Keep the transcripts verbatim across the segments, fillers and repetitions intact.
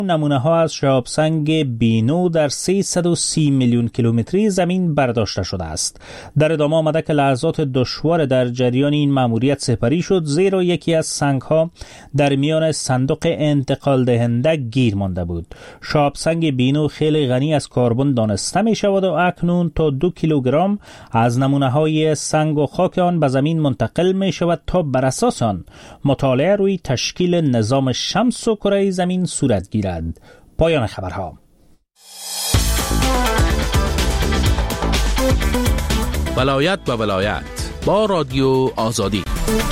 نمونه ها از شهاب سنگ بینو در سیصد و سی میلیون کیلومتری زمین برداشته شده است. در ادامه آمده که لحظات دشوار در جریان این ماموریت سپری شد، زیرا یکی از سنگ ها در میان صندوق انتقال دهنده گیر مانده بود. شهاب سنگ بینو خیلی غنی از کربن دانسته می شود و اکنون تا دو کیلوگرم از نمونه های سنگ و خاک آن به زمین منتقل می شود تا بر اساس آن مطالعه روی تشکیل نظام شمس و کره زمین صورت گیرد. پایان خبرها. ولایت به ولایت با رادیو آزادی.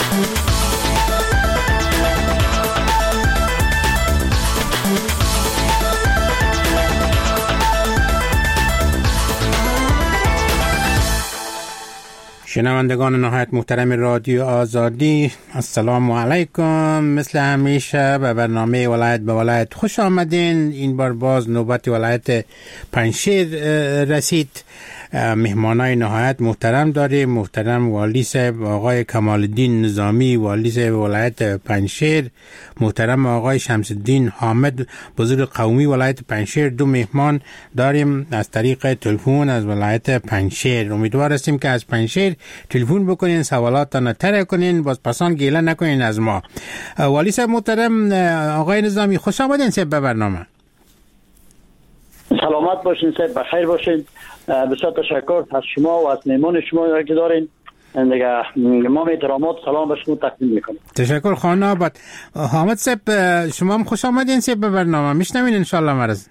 شنوندگان نهایت محترم رادیو آزادی، السلام علیکم. مثل همیشه به برنامه ولایت به ولایت خوش آمدین. این بار باز نوبت ولایت پنجشیر رسید. مهمانای نهایت محترم داریم. محترم والی صاحب آقای کمال الدین نظامی، والی صاحب ولایت پنجشیر، محترم آقای شمس الدین حامد، بزرگ قومی ولایت پنجشیر. دو مهمان داریم از طریق تلفن از ولایت پنجشیر. امیدوار هستیم که از پنجشیر تلفن بکنین، سوالاتتان طرح کنین، باز پسان گیله نکنین از ما. والی صاحب محترم آقای نظامی، خوش آمدین صاحب به برنامه. سلامت باشین صاحب، بخیر باشین. بسیار تشکر از شما و از مهمان شما که دارین. دیگه ما احترامات سلام به شما تقدیم میکنم. تشکر خانه آباد. حامد صاحب شما هم خوش آمدین صاحب به برنامه. میشنوین ان شاء الله مرز.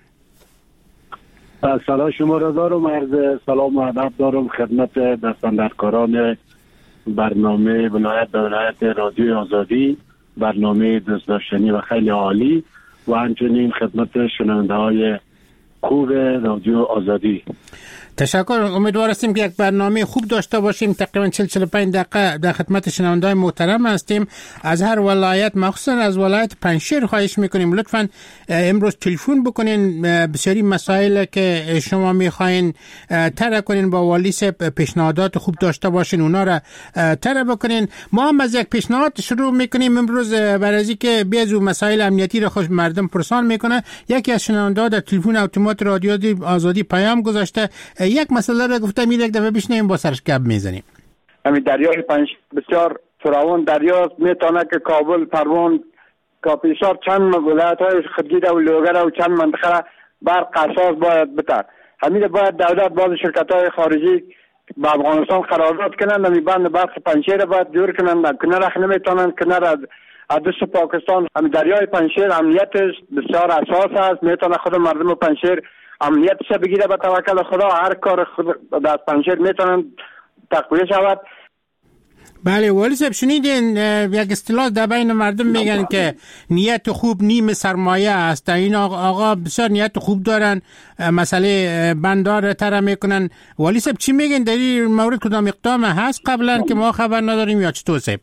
سلام شما را دارم، عرض سلام و ادب دارم خدمت دستاندرکاران برنامه ولایت به ولایت رادیو آزادی، برنامه دوست داشتنی و خیلی عالی، و همچنین خدمت شنونده های خوب رادیو آزادی. تشکر. امیدوار هستیم که یک برنامه خوب داشته باشیم. تقریبا چهل چهل و پنج دقیقه در خدمت شنونده‌های محترم هستیم از هر ولایت، مخصوصا از ولایت پنجشیر خواهش میکنیم لطفاً امروز تلفن بکنین. بسیاری مسائل که شما میخواین طرح کنین با والی صاحب، پیشنهادات خوب داشته باشین، اونا را طرح بکنین. ما هم از یک پیشنهاد شروع میکنیم امروز، برای اینکه بیازو مسائل امنیتی را خوش مردم پرسان میکنه. یکی از شنونده‌ها در تلفن اتومات رادیو آزادی پیام گذاشته، یک مسئله را گفته، میره یک دفعه بشنیم با سرش گپ میزنیم. همین دریای پنج بسیار فراوان دریا میتونه که کابل، پروان، کاپیسار، چند ولایت های خدگیده و لوگر و چند منطقه را برق اساس باید بتر. همین باید دولت باز شرکت های خارجی با افغانستان قرارداد کنند، همین بند برق پنجشیر باید جور کنند. کنار اخ نمیتونند، کنار از دست پاکستان. همین دریای پنجشیر امنیتش بسیار اساس است. میتونه خود مردم پنجشیر امنیتش بگیره به توکل خدا. هر کار خود در پنجشیر میتونن تقویه شود. بله والی صاحب شنیدین یک اصطلاح در بین مردم میگن که نیت خوب نیم سرمایه است. این آقا بسیار نیت خوب دارن، مسئله بندار طرح میکنن. والی صاحب چی میگن در این مورد؟ کدام اقدام هست قبلا که ما خبر نداریم یا چطور صاحب؟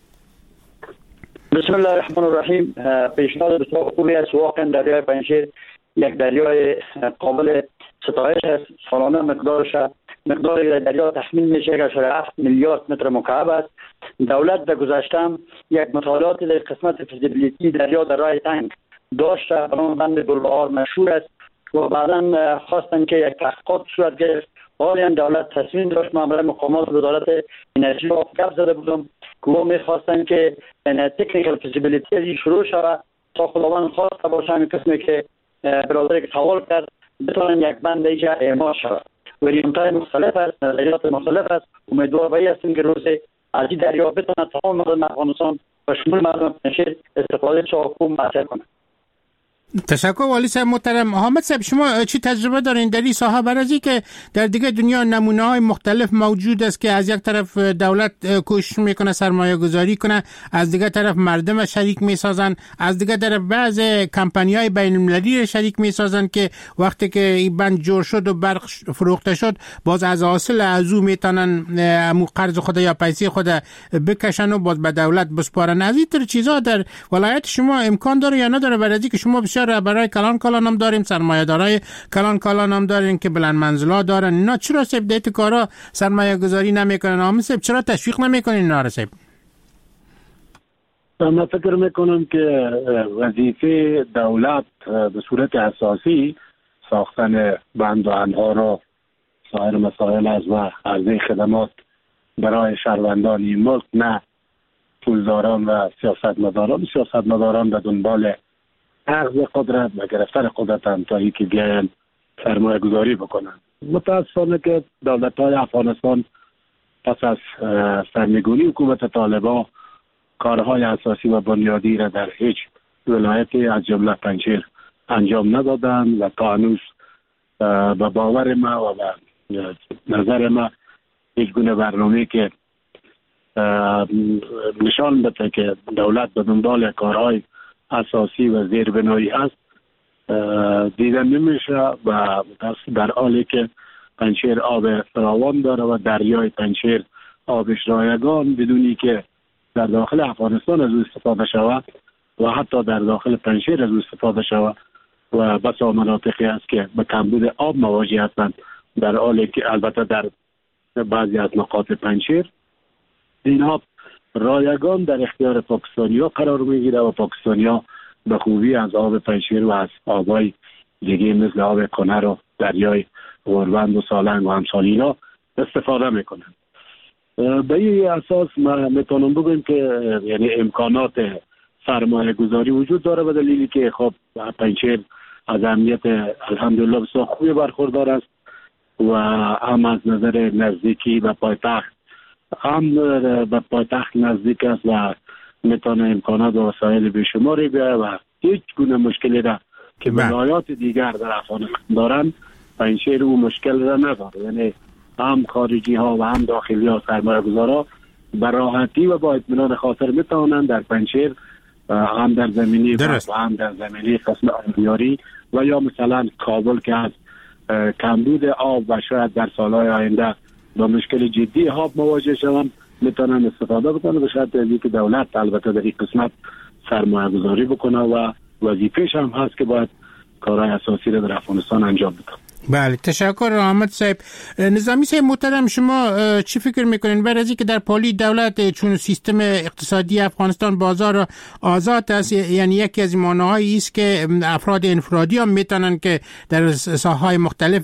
بسم الله الرحمن الرحیم. پیشنهاد بسیار خوبی است. واقعا دریای پنجشیر یک دریای قابل ستایش است. سالانه مقدارش مقدار دریا تخمین میشه که هفت میلیارد متر مکعب است. دولت در گذشته یک مطالعاتی در قسمت فیزیبیلیتی دریا در راه تنگ داشته، برای بند گلبهار مشهور است و بعدا خواستن که یک تحقیقات صورت گرفت. حالا دولت تصمیم داشت، معامله مقامات وزارت انرژی را گپ زده بودم که او میخواستن که تکنیکال فیزیبیلیتی از این شروع شود تا خداوند خواسته باشه همین قسمی که برادری که سوال کرد بتونن یک بند ایجا اعمال شود. وریانت‌های مختلف است، نظریات مختلف است. امیدوار به این هستیم که روز از این دریا بتونه تمام مردم افغانستان و شمول مردم پنجشیر استفاده چاکو مطرح کنند. تشکر والی صاحب محترم. حامد صاحب شما چی تجربه دارین در این ساحه؟ برای که در دیگه دنیا نمونه های مختلف موجود است که از یک طرف دولت کوشش میکنه سرمایه گذاری کنه، از دیگه طرف مردم شریک میسازن، از دیگه طرف بعض کمپانی های بین المللی شریک میسازن که وقتی که این بند جور شد و برق فروخته شد باز از حاصل از او میتونن امو قرض خود یا پیسه خود بکشن و باز به دولت بسپارن. از این طور چیزا در ولایت شما امکان داره یا نداره؟ برای که شما بسیار برای کلان کلان هم داریم، سرمایه دارای کلان کلان هم داریم که بلند منزلا دارن. اینا چرا سب دیت کارا سرمایه گذاری نمیکنن؟ آمین سب چرا تشویق نمیکنین اینا رو سب؟ من فکر میکنم که وظیفه دولت به صورت اساسی ساختن بند و انهار و سایر مسائل از و عرضه خدمات برای شهروندان این ملک، نه پولداران و سیاستمداران. سیاستمداران به دنبال اخذ قدرت و گرفتن قدرت هم تا اینکه بیاین سرمایه گذاری بکنن. متاسفانه که دولت های افغانستان پس از سرنگونی حکومت طالبان کارهای اساسی و بنیادی را در هیچ ولایتی از جمله پنجشیر انجام ندادن و تا هنوز به باور ما و به نظر ما هیچ گونه برنامه‌ای که نشان بده که دولت به دنبال کارهای اساسی و زیربنایی است دیده نمیشه و در حالی که پنجشیر آب فراوان داره و دریای پنجشیر آبش رایگان بدونی که در داخل افغانستان از او استفاده شود و حتی در داخل پنجشیر از او استفاده شود و بسا مناطقی است که به کمبود آب مواجه هستند، در حالی که البته در بعضی از نقاط پنجشیر اینها رایگان در اختیار پاکستانی‌ها قرار میگیره و پاکستانی‌ها به خوبی از آب پنجشیر و از آبای دیگه مثل آب کنر و دریای غربند و سالنگ و همسال اینا استفاده میکنن. به این اساس ما میتونم بگم که یعنی امکانات سرمایه گذاری وجود داره به دلیلی که خب پنجشیر از امنیت الحمدلله بسیار خوبی برخوردار است و هم از نظر نزدیکی به پایتخت هم به پایتخت نزدیک است و میتونه امکانات و وسایل بیشماری بیاره و هیچ گونه مشکلی را که ولایات دیگر در افغانستان دارن پنجشیر او مشکل را نداره. یعنی هم خارجی ها و هم داخلی ها سرمایه گذارا به راحتی و با اطمینان خاطر میتونن در پنجشیر هم در زمینی و هم در زمینی قسم آبیاری و یا مثلا کابل که از کمبود آب و شاید در سالهای آینده با مشکل جدی آب مواجه شوند میتونن استفاده بکنن به شرط از اینکه دولت البته در این قسمت سرمایه گذاری بکنه و وظیفه‌ش هم هست که باید کارهای اساسی رو در افغانستان انجام بده. بله، تشکر احمد صاحب. نظامی صاحب محترم، شما چی فکر میکنین بعد از اینکه در پالی دولت چون سیستم اقتصادی افغانستان بازار آزاد است، یعنی یکی از معناهایی است که افراد انفرادی هم میتونن که در ساحه‌های مختلف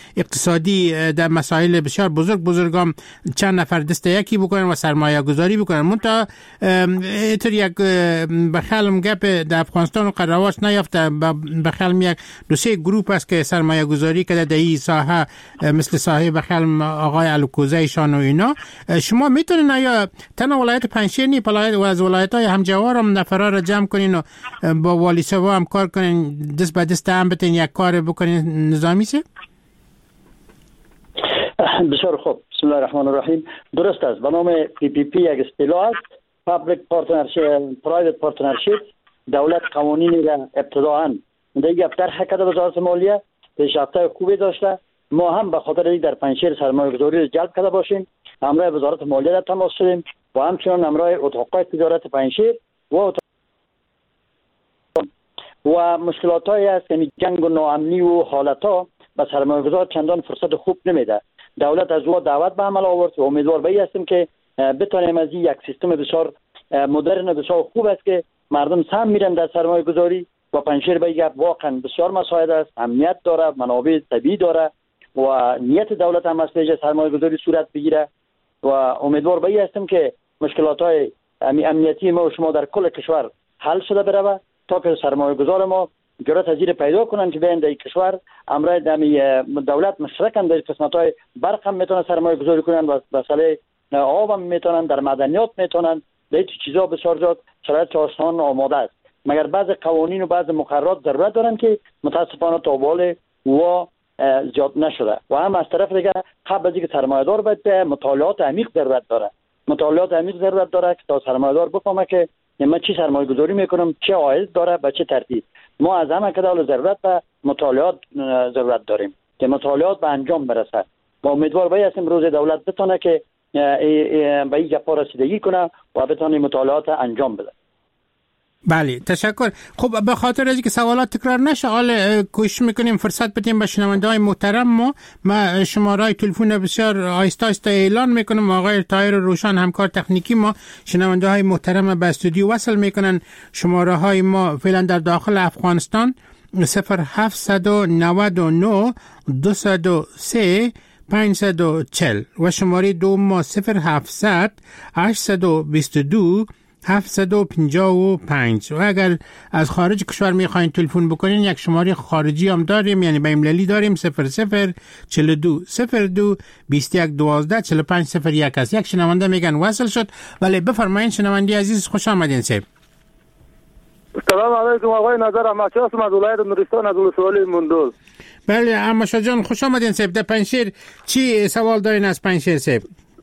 اقتصادی در مسائل بسیار بزرگ بزرگ هم چند نفر دست یکی بکنن و سرمایه گذاری بکنن. منتها اینطور یک بخلم گپ در افغانستان قراواش نیافته، بخلم یک دو سه گروپ است که سرمایه گذاری که در این ساحه مثل ساحه بخلم آقای الکوزه شان و اینا. شما میتونین یا تنها ولایت پنجشیر نی پلایت و از ولایت های همجوار هم نفرا را جمع کنین و با والی سوا هم کار کنین، دست به دست هم بتین یک کار بکنین؟ نظامی سه بسیار خوب. بسم الله الرحمن الرحیم. درست است، به نام پی پی پی یک اصطلاح است، پابلیک پارتنرشیپ، پرایوت پارتنرشیپ. دولت قوانینی را ابتداءً دیگه طرح کرده وزارت مالیه، پیشرفت خوبی داشته. ما هم به خاطر اینکه در پنجشیر سرمایه گذاری را جلب کرده باشیم همراه وزارت مالیه را تماس شدیم و همچنان همراه اتاقای تجارت پنجشیر و و مشکلات هایی است که جنگ و ناامنی و حالت ها به سرمایه گذار چندان فرصت خوب نمیده. دولت از او دعوت به عمل آورد و امیدوار به این هستیم که بتانیم از این یک سیستم بسیار مدرن و بسیار خوب است که مردم سهم میرن در سرمایه گذاری و پنجشیر به یک واقعا بسیار مساعد است، امنیت داره، منابع طبیعی داره و نیت دولت هم از پیش سرمایه گذاری صورت بگیره و امیدوار به این هستیم که مشکلات های امنیتی ما و شما در کل کشور حل شده بره تا که سرمایه گذار ما جرأت از این پیدا کنن که بیان در کشور امرای دولت مشرکن در قسمت های برق هم میتونن سرمایه گذاری کنن و مسئله آب هم میتونن، در معدنیات میتونن، در این چیزا بسیار زیاد شرایط آسان آماده است. مگر بعض قوانین و بعض مقررات ضرورت دارن که متاسفانه تا بالا و زیاد نشده و هم از طرف دیگه قبل از اینکه سرمایه‌دار باید مطالعات عمیق ضرورت داره مطالعات عمیق ضرورت داره که تا سرمایه‌دار بفهمه که من چی سرمایه گذاری میکنم، چه عاید داره، به چه ترتیب. ما از همه که داره ضرورت به مطالعات ضرورت داریم که مطالعات به انجام برسه و امیدوار به هستیم روز دولت بتونه که به این گپا رسیدگی کنه و بتونه مطالعات انجام بده. بله تشکر. خب به خاطر از که سوالات تکرار نشه حالا کوشش میکنیم فرصت بدیم به شنونده‌های محترم. ما ما شماره‌های تلفن بسیار آهسته آهسته اعلان میکنم. آقای طاهر روشن همکار تکنیکی ما شنونده‌های محترم به استودیو وصل میکنن. شماره‌های ما فعلا در داخل افغانستان صفر هفت نه نه دو صفر سه پنجصد و چهل و شماره دوم ما صفر هفتصد هشتصد و بیست و دو هفتصد و پنجاه و پنج. و اگر از خارج کشور میخواین تلفن بکنین یک شماره خارجی هم داریم، یعنی بین المللی داریم صفر صفر چهل و دو صفر دو بیست و یک دوازده چهل و پنج صفر یک است. یک شنونده میگن وصل شد. ولی بفرمایید شنونده عزیز خوش آمدین سیب. سلام علیکم آقای نظر احمدشاه هستم از ولایت نورستان از ولسوالی مندول. بله احمدشاه جان خوش آمدین سیب. در پنجشیر چی سوال دارین از پنجشیر سیب؟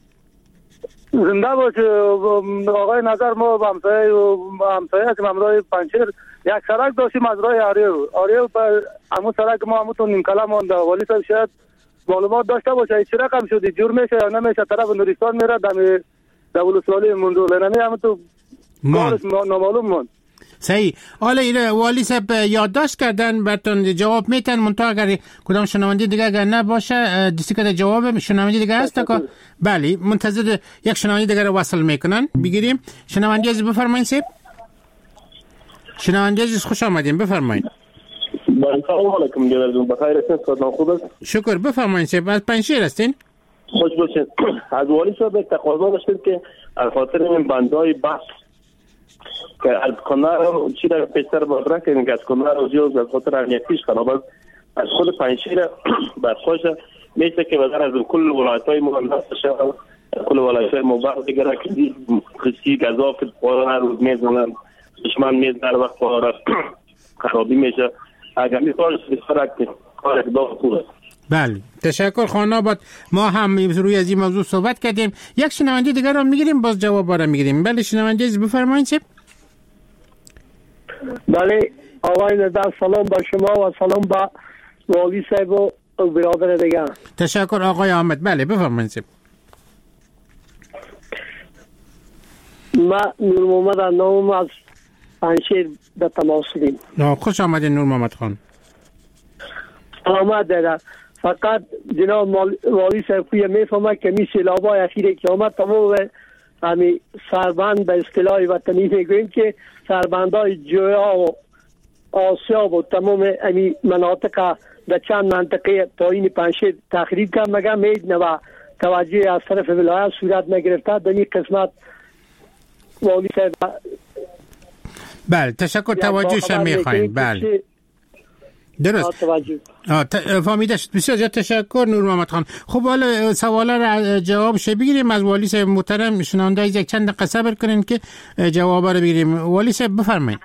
زنده باشه آقای نظر. ما با همسایه همسایه هستیم همراه پنجشیر یک سرک داشتیم از راه آریو آریو پر همون سرک ما همون نیم کلا مونده. ولی صاحب شاید معلومات داشته باشه چه رقم شده جور میشه یا نمیشه طرف نورستان میره دم در ولسوالی مندول نه همون تو کارش نامعلوم مون. صحیح. حالا این والی صاحب یادداشت کردن براتون جواب میتن منتها اگر کدام شنونده دیگه اگر نباشه دیسکت جواب شنونده دیگه هست که بله منتظر یک شنونده دیگه رو وصل میکنن بگیریم. شنونده عزیز بفرمایید صاحب. شنونده عزیز خوش آمدین بفرمایید. سلام علیکم جناب بخیر هستین صحتتون خوب است؟ شکر. بفرمایید صاحب. از پنجشیر هستین؟ خوش باشید. از والی صاحب تقاضا داشتیم که از خاطر این بندای بس که از کنار چی در پیشتر بادرک که از کنار زیاد از خاطر امنیتیش خراب است. از خود پنجشیر برخوش میشه که بدن از کل ولایت‌های مهندس شهر کل ولایت‌های مبارک دیگر که خصی گذاف قرار روز میزنن دشمن میز در وقت قرار خرابی میشه. اگر میخواد بسیار کار اقدام خوبه. بله تشکر خان آباد. ما هم روی از این موضوع صحبت کردیم. یک شنونده دیگر رو میگیریم باز جواب را میگیریم. بله شنونده عزیز بفرمایید چه؟ بله آقای نظر سلام با شما و سلام با والی صاحب و برادر دیگر. تشکر آقای احمد. بله بفرمایید چه؟ ما نور محمد نام از پنجشیر به تماس دیم. خوش آمدید نور محمد خان. سلامت داره. فقط جناب والی صاحب کوی میفهمه که می سیلابای اخیره که آمد تمام همی سربند به اصطلاح وطنی میگویم که سربندهای جویا و آسیاب و تمام همی مناطق در چند منطقه پایین پنجشیر تخریب کرد مگه میدنه و توجه از طرف ولایت صورت نگرفته در این قسمت والی صاحب. بله تشکر توجهش هم میخواییم. بله درست فهمیده شد. بسیار زیاد تشکر نور محمد خان. خب حالا سوالا را جوابش بگیریم از والی صاحب محترم. شنونده از یک چند دقیقه صبر کنین که جواب را بگیریم. والی صاحب بفرمایید.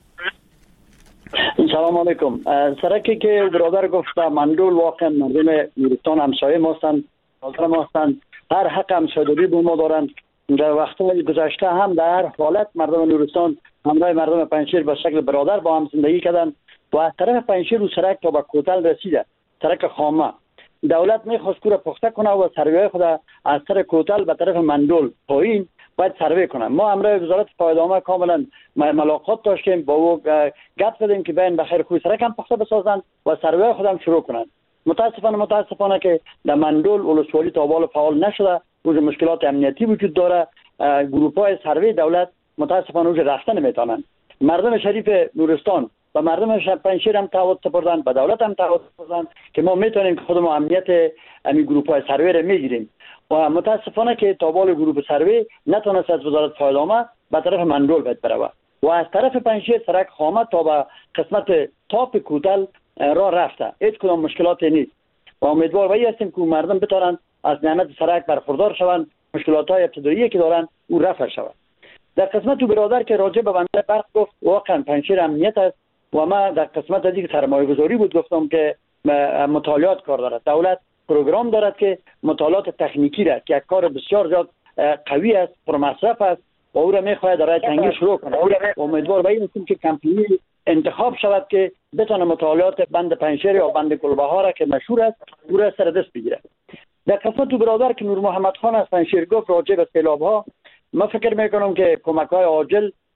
سلام علیکم. سرکی که برادر گفت مندول واقعا مردم نورستان همسایه ما هستند حاضر ما هستند هر حق همسایه‌داری به ما دارند. در وقت‌های گذشته هم در هر حالت مردم نورستان همراه مردم پنجشیر به شکل برادر با هم زندگی کردند و از طرف پنجشیر و سرک تا به کوتل رسیده سرک خامه. دولت میخواست کور پخته کنه و سروی خود از طرف کوتل به طرف مندول پایین باید سروی کنه. ما امروز وزارت پایدامه کاملا ملاقات داشتیم با او گپ زدیم که بین بخیر خوی سرک هم پخته بسازن و سروی خودم شروع کنن. متاسفانه متاسفانه که در مندول ولسوالی تا بال فعال نشده. اوج مشکلات امنیتی وجود داره. گروپ‌های سروی دولت متاسفانه اوج رفتن نمیتونن. مردم شریف نورستان و مردم پنجشیر هم تعهد سپردن و دولت هم تعهد سپردن که ما میتونیم که خودمون امنیت همین گروپ‌های سروی رو میگیریم و متاسفانه که تابال گروپ سروی نتونست از وزارت پایدامه به طرف مندول باید بره و از طرف پنجشیر سرک خامه تا به قسمت تاپ کوتل راه رفته. هیچ کدام مشکلاتی نیست و امیدوار به هستیم که مردم بتونن از نعمت سرک برخوردار شوند. مشکلات‌های ابتدایی که دارن او رفع شود. در قسمت تو برادر که راجع به بنده برق گفت واقعا پنجشیر امنیت است و ما در قسمت دیگه سرمایه گذاری بود گفتم که مطالعات کار دارد. دولت پروگرام دارد که مطالعات تکنیکی را که یک کار بسیار زیاد قوی است پرمصرف است و او را میخواهد رای تنگی شروع کنه. امیدوار به این هستیم که کمپانی انتخاب شود که بتونه مطالعات بند پنجشیر یا بند گلبهار که مشهور است او را سر دست بگیره. در قسمت تو برادر که نور محمد خان از پنجشیر گفت راجع به سیلاب ها، ما فکر میکنم که کمک های عاجل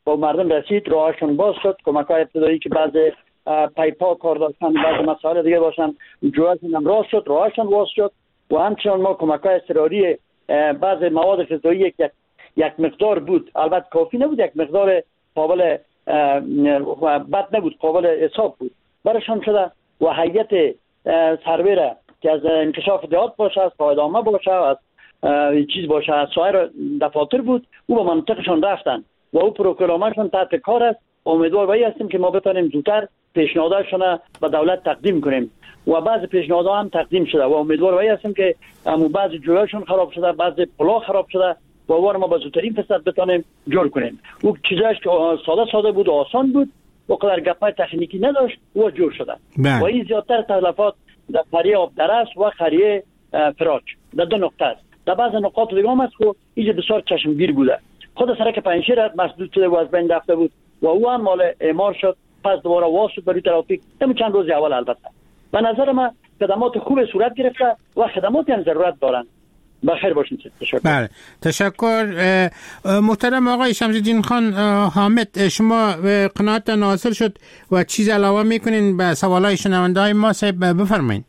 با مردم رسید، راهشون باز شد. کمک‌های ابتدایی که بعض پایپا کار داشتن، بعض مسائل دیگه باشن، جوهشون هم راست شد، راهشون باز شد. و همچنان ما کمک‌های اضطراری بعض مواد غذایی یک یک مقدار بود، البته کافی نبود، یک مقدار قابل بد نبود، قابل حساب بود، برشان شده. و هیئت سرویره که از انکشاف دهات باشه، از قاعدنامه باشه، از چیز باشه، از سایر دفاتر بود، او به منطقشان رفتن و او پروگرامشون تحت کار است. امیدوار بایی هستیم که ما بتونیم زودتر پیشنهادشون به دولت تقدیم کنیم و بعض پیشنهادها هم تقدیم شده و امیدوار بایی هستیم که همون بعض جویاشون خراب شده، بعض پلا خراب شده و وار ما با زودترین فرصت بتونیم جور کنیم. او چیزاش که ساده ساده بود و آسان بود و قدر گپای تکنیکی نداشت و جور شده. و این زیادتر تلفات در قریه آبدرس و قریه فراچ در دو نقطه است. در بعض نقاط دیگه هم است که اینجا بسیار چشمگیر بوده. خود سرک پنجشیر مسدود شده و از بین رفته بود و او هم مال اعمار شد، پس دوباره واس شد برای ترافیک. همین چند روز اول البته به نظر من خدمات خوب صورت گرفته و خدماتی هم ضرورت دارن. بخیر باشین. تشکر. بله تشکر محترم آقای شمس‌الدین خان حامد. شما قناعت حاصل شد و چیز علاوه میکنین به سوالای شنونده‌های ما؟ صاحب بفرمایید.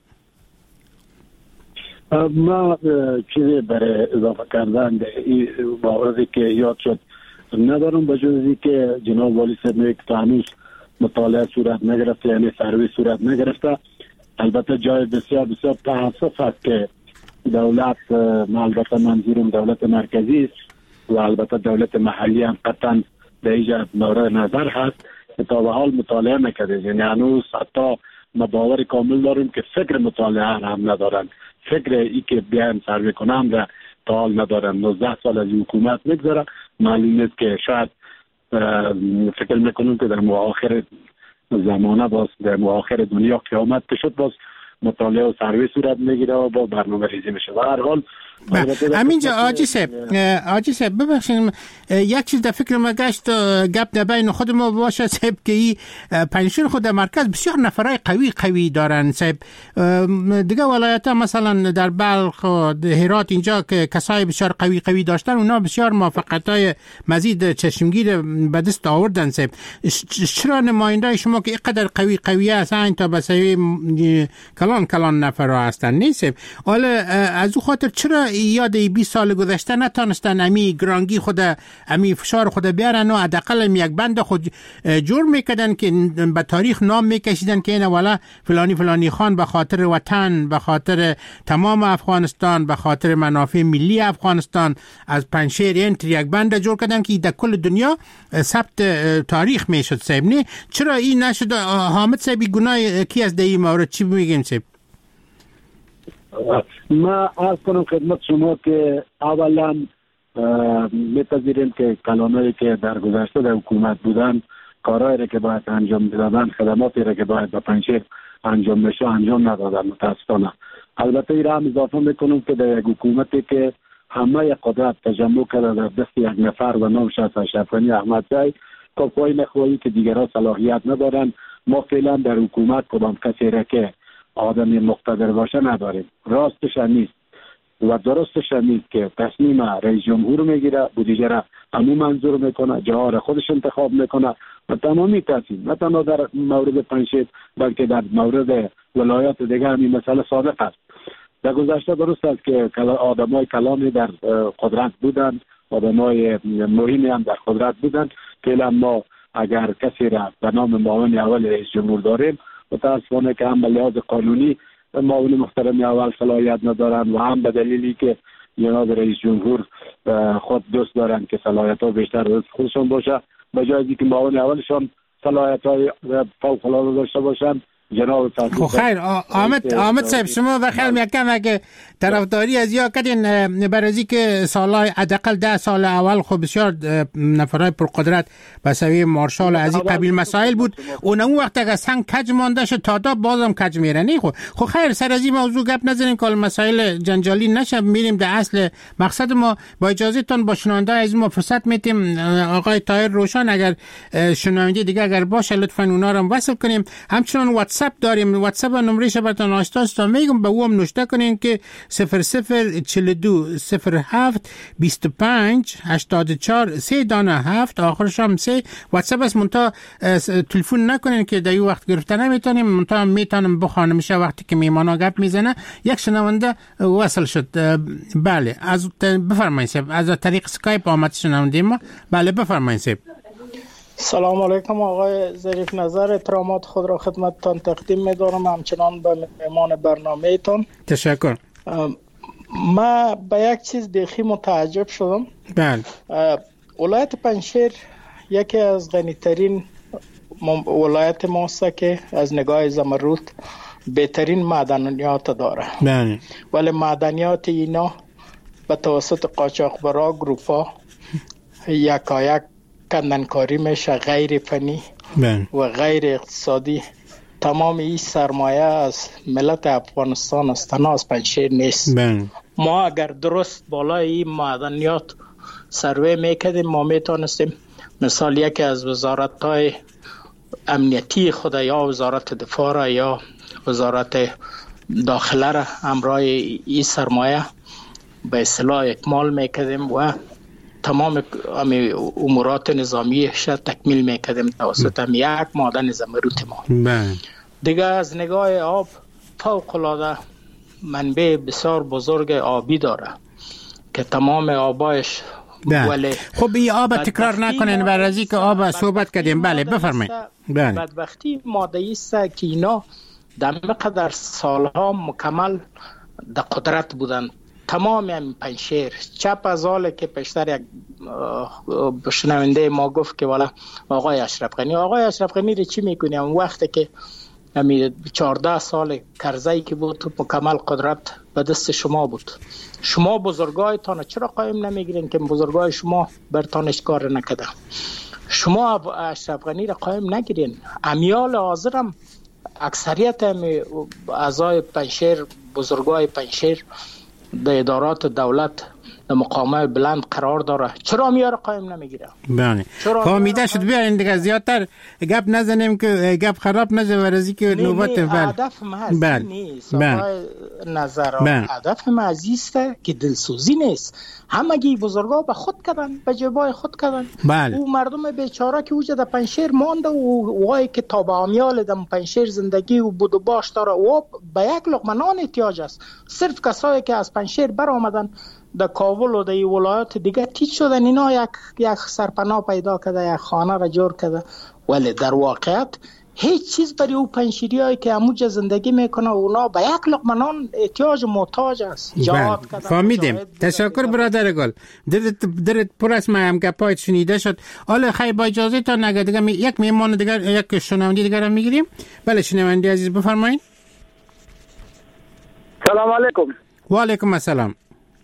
ما چیزی برای اضافه کردن به این موردی که یاد شد ندارم، به جز اینکه که جناب والی صاحب میگه که هنوز مطالعه صورت نگرفته، یعنی سروی صورت نگرفته. البته جای بسیار بسیار تاسف است که دولت، البته منظورم دولت مرکزی است و البته دولت محلی هم قطعا به اینجا مورد نظر هست که تا به حال مطالعه نکرده. یعنی هنوز حتی ما باور کامل داریم که فکر مطالعه هم ندارن، فکر ای که بیان سروی کنم را تا حال ندارن. نوزده سال از حکومت میگذره، معلوم نیست که شاید فکر میکنم که در مؤخر زمانه باز در مؤخر دنیا قیامت شد باز مطالعه و سروی صورت میگیره و با برنامه ریزی میشه. و هر حال همینجا آجی صاحب آجی صاحب ببخشید یک چیز در فکر ما گشت، گپ در بین خود ما باشه صاحب که این پنجشیر خود در مرکز بسیار نفرای قوی قوی دارن صاحب. دیگه ولایت ها مثلا در بلخ و هرات اینجا که کسای بسیار قوی قوی داشتن، اونا بسیار موفقیت های مزید چشمگیر به دست آوردن صاحب. چرا نماینده شما که اینقدر قوی قوی هستن تا بسیار کلان کلان نفرا هستن نیست؟ حالا از او خاطر چرا یاد بیست سال گذشته نتانستن امی گرانگی خود امی فشار خود بیارن و حداقل یک بند خود جور میکردن که به تاریخ نام میکشیدن که این والا فلانی فلانی خان به خاطر وطن، به خاطر تمام افغانستان، به خاطر منافع ملی افغانستان از پنجشیر این یک بند جور کردن که در کل دنیا ثبت تاریخ میشد صاحب. نه چرا این نشد؟ حامد صاحب گناه کی از این مورد چی میگیم صاحب؟ ما عرض کنم خدمت شما که اولا میپذیریم که کلانایی که در گذشته در حکومت بودن کارهایی را که باید انجام میدادن، خدماتی را که باید به پنجشیر انجام میشه انجام ندادن متاسفانه. البته این را هم اضافه میکنم که در یک حکومتی که همه قدرت تجمع کرده در دست یک نفر و نامش است اشرف غنی احمدزی، کافی نخواهی که دیگران صلاحیت ندارن. ما فعلا در حکومت کدام کسی را که آدمی مقتدر باشه نداریم. راستش نیست و درستش نیست که تصمیم رئیس جمهور میگیره، بودجه را همون منظور میکنه، جاها را خودش انتخاب میکنه و تمامی تصمیم نه تنها در مورد پنجشیر بلکه در مورد ولایات دیگه همین مسئله صادق است. در گذشته درست است که آدمای کلامی در قدرت بودند، آدمای مهمی هم در قدرت بودند. فعلا ما اگر کسی را به نام معاون اول رئیس جمهور داریم، متاسفانه که هم به لحاظ قانونی معاون محترم اول صلاحیت ندارن و هم به دلیلی که جناب رئیس جمهور خود دوست دارن که صلاحیت ها بیشتر از خودشون باشه، به جای اینکه معاون اولشون صلاحیت های فوق العاده داشته باشن. جناب خب خیر آمد آمد صاحب شما بخیر میکنم اگه طرفداری از یا کردین برای که سالهای حداقل ده سال اول خب بسیار نفرای پرقدرت به سوی مارشال از این قبیل مسائل بود، اون اون وقت اگه سنگ کج مانده شد تا دا بازم کج میره. نه خب خب خیر سر از این موضوع گپ نزنیم که مسائل جنجالی نشه، میریم در اصل مقصد ما. با اجازه تان با شنونده از ما فرصت میتیم آقای طاهر روشن اگر شنونده دیگه اگر باشه لطفا اونا رو وصل کنیم. همچنان واتساپ واتساپ داریم. واتساپ نمرهش براتون آشنا است، میگم به او هم نوشته کنین که صفر صفر چهل و دو صفر هفت بیست و پنج هشتاد و چهار سه دانه هفت آخرش هم سه. واتساپ است، منتها تلفن نکنین که در این وقت گرفته نمیتونیم، منتها میتونم بخوانم میشه وقتی که میمانا گپ میزنه. یک شنونده وصل شد. بله از بفرمایید صاحب، از طریق اسکایپ آمد شنونده ما. بله بفرمایید صاحب. سلام علیکم آقای ظریف نظر، احترامات خود را خدمتتان تقدیم می‌دارم، همچنان به مهمان برنامه تان. تشکر. ما به یک چیز بیخی متعجب شدم. بله. ولایت پنجشیر یکی از غنی‌ترین ولایت ماست که از نگاه زمرد بهترین معدنیات داره. بله. ولی معدنیات اینا به توسط قاچاقبرا گروپا یکایک کندنکاری میشه، غیر فنی بله. و غیر اقتصادی. تمام این سرمایه از ملت افغانستان است، تنها از پنجشیر نیست. بله. ما اگر درست بالای این معدنیات سروی میکردیم ما میتونستیم مثال یکی از وزارت‌های امنیتی خود یا وزارت دفاع را یا وزارت داخله را همراه این سرمایه به اصطلاح اکمال میکردیم و تمام امورات نظامیش تکمیل میکردیم توسط هم یک معدن زمرد ما. بله. دیگه از نگاه آب فوق العاده منبع بسیار بزرگ آبی داره که تمام آبایش ولی خب این آب تکرار نکنین بر از که آب صحبت کردیم. بله بفرمایید. بله. بدبختی ماده است که اینا در مقدار سالها مکمل در قدرت بودن. تمام هم پنجشیر چپ از حاله که پیشتر یک شنونده ما گفت که والا آقای اشرف غنی آقای اشرف غنی رو چی میکنی؟ اون وقتی که همین چهارده سال کرزایی که بود مکمل قدرت به دست شما بود. شما بزرگایتان چرا قایم نمیگیرین که بزرگای شما برتانش کار نکده؟ شما اشرف غنی را قایم نگیرین. امیال حاضرم اکثریت هم اعضای پنجشیر بزرگای پنجشیر در ادارات دولت در مقامات بلند قرار داره، چرا میاره قایم نمیگیره؟ بله. فهمیده شد. بیاین دیگه زیادتر گپ نزنیم که گپ خراب نشه ورزی که نوبت. بله. هدف ما نیست. آقای نظر هدف ما عزیزه که دلسوزی نیست. همگی بزرگا به خود کردن، به جبای خود کردن. بله. او مردم بیچاره که اوجه در پنجشیر مانده و وای که تا به امیال در پنجشیر زندگی و بود و باش داره و به یک لقمه نان احتیاج است. صرف کسایی که از پنجشیر بر آمدن در کابل و در ولایات دیگه تیج شدن، اینا یک یک سرپناه پیدا کرده، یک خانه را جور کرده. ولی در واقعیت هیچ چیز برای او پنجشیریایی که همونجا زندگی میکنه اونا به یک لقمه نان احتیاج محتاج است. جهاد کرده. فهمیدیم. تشکر برادر گل. درت درت پر از ما هم گپایت شنیده شد. حالا خیلی با اجازه تا نگه دیگه یک میمون دیگر یک شنونده دیگر هم میگیریم. بله شنونده عزیز بفرمایید. سلام علیکم. و علیکم السلام.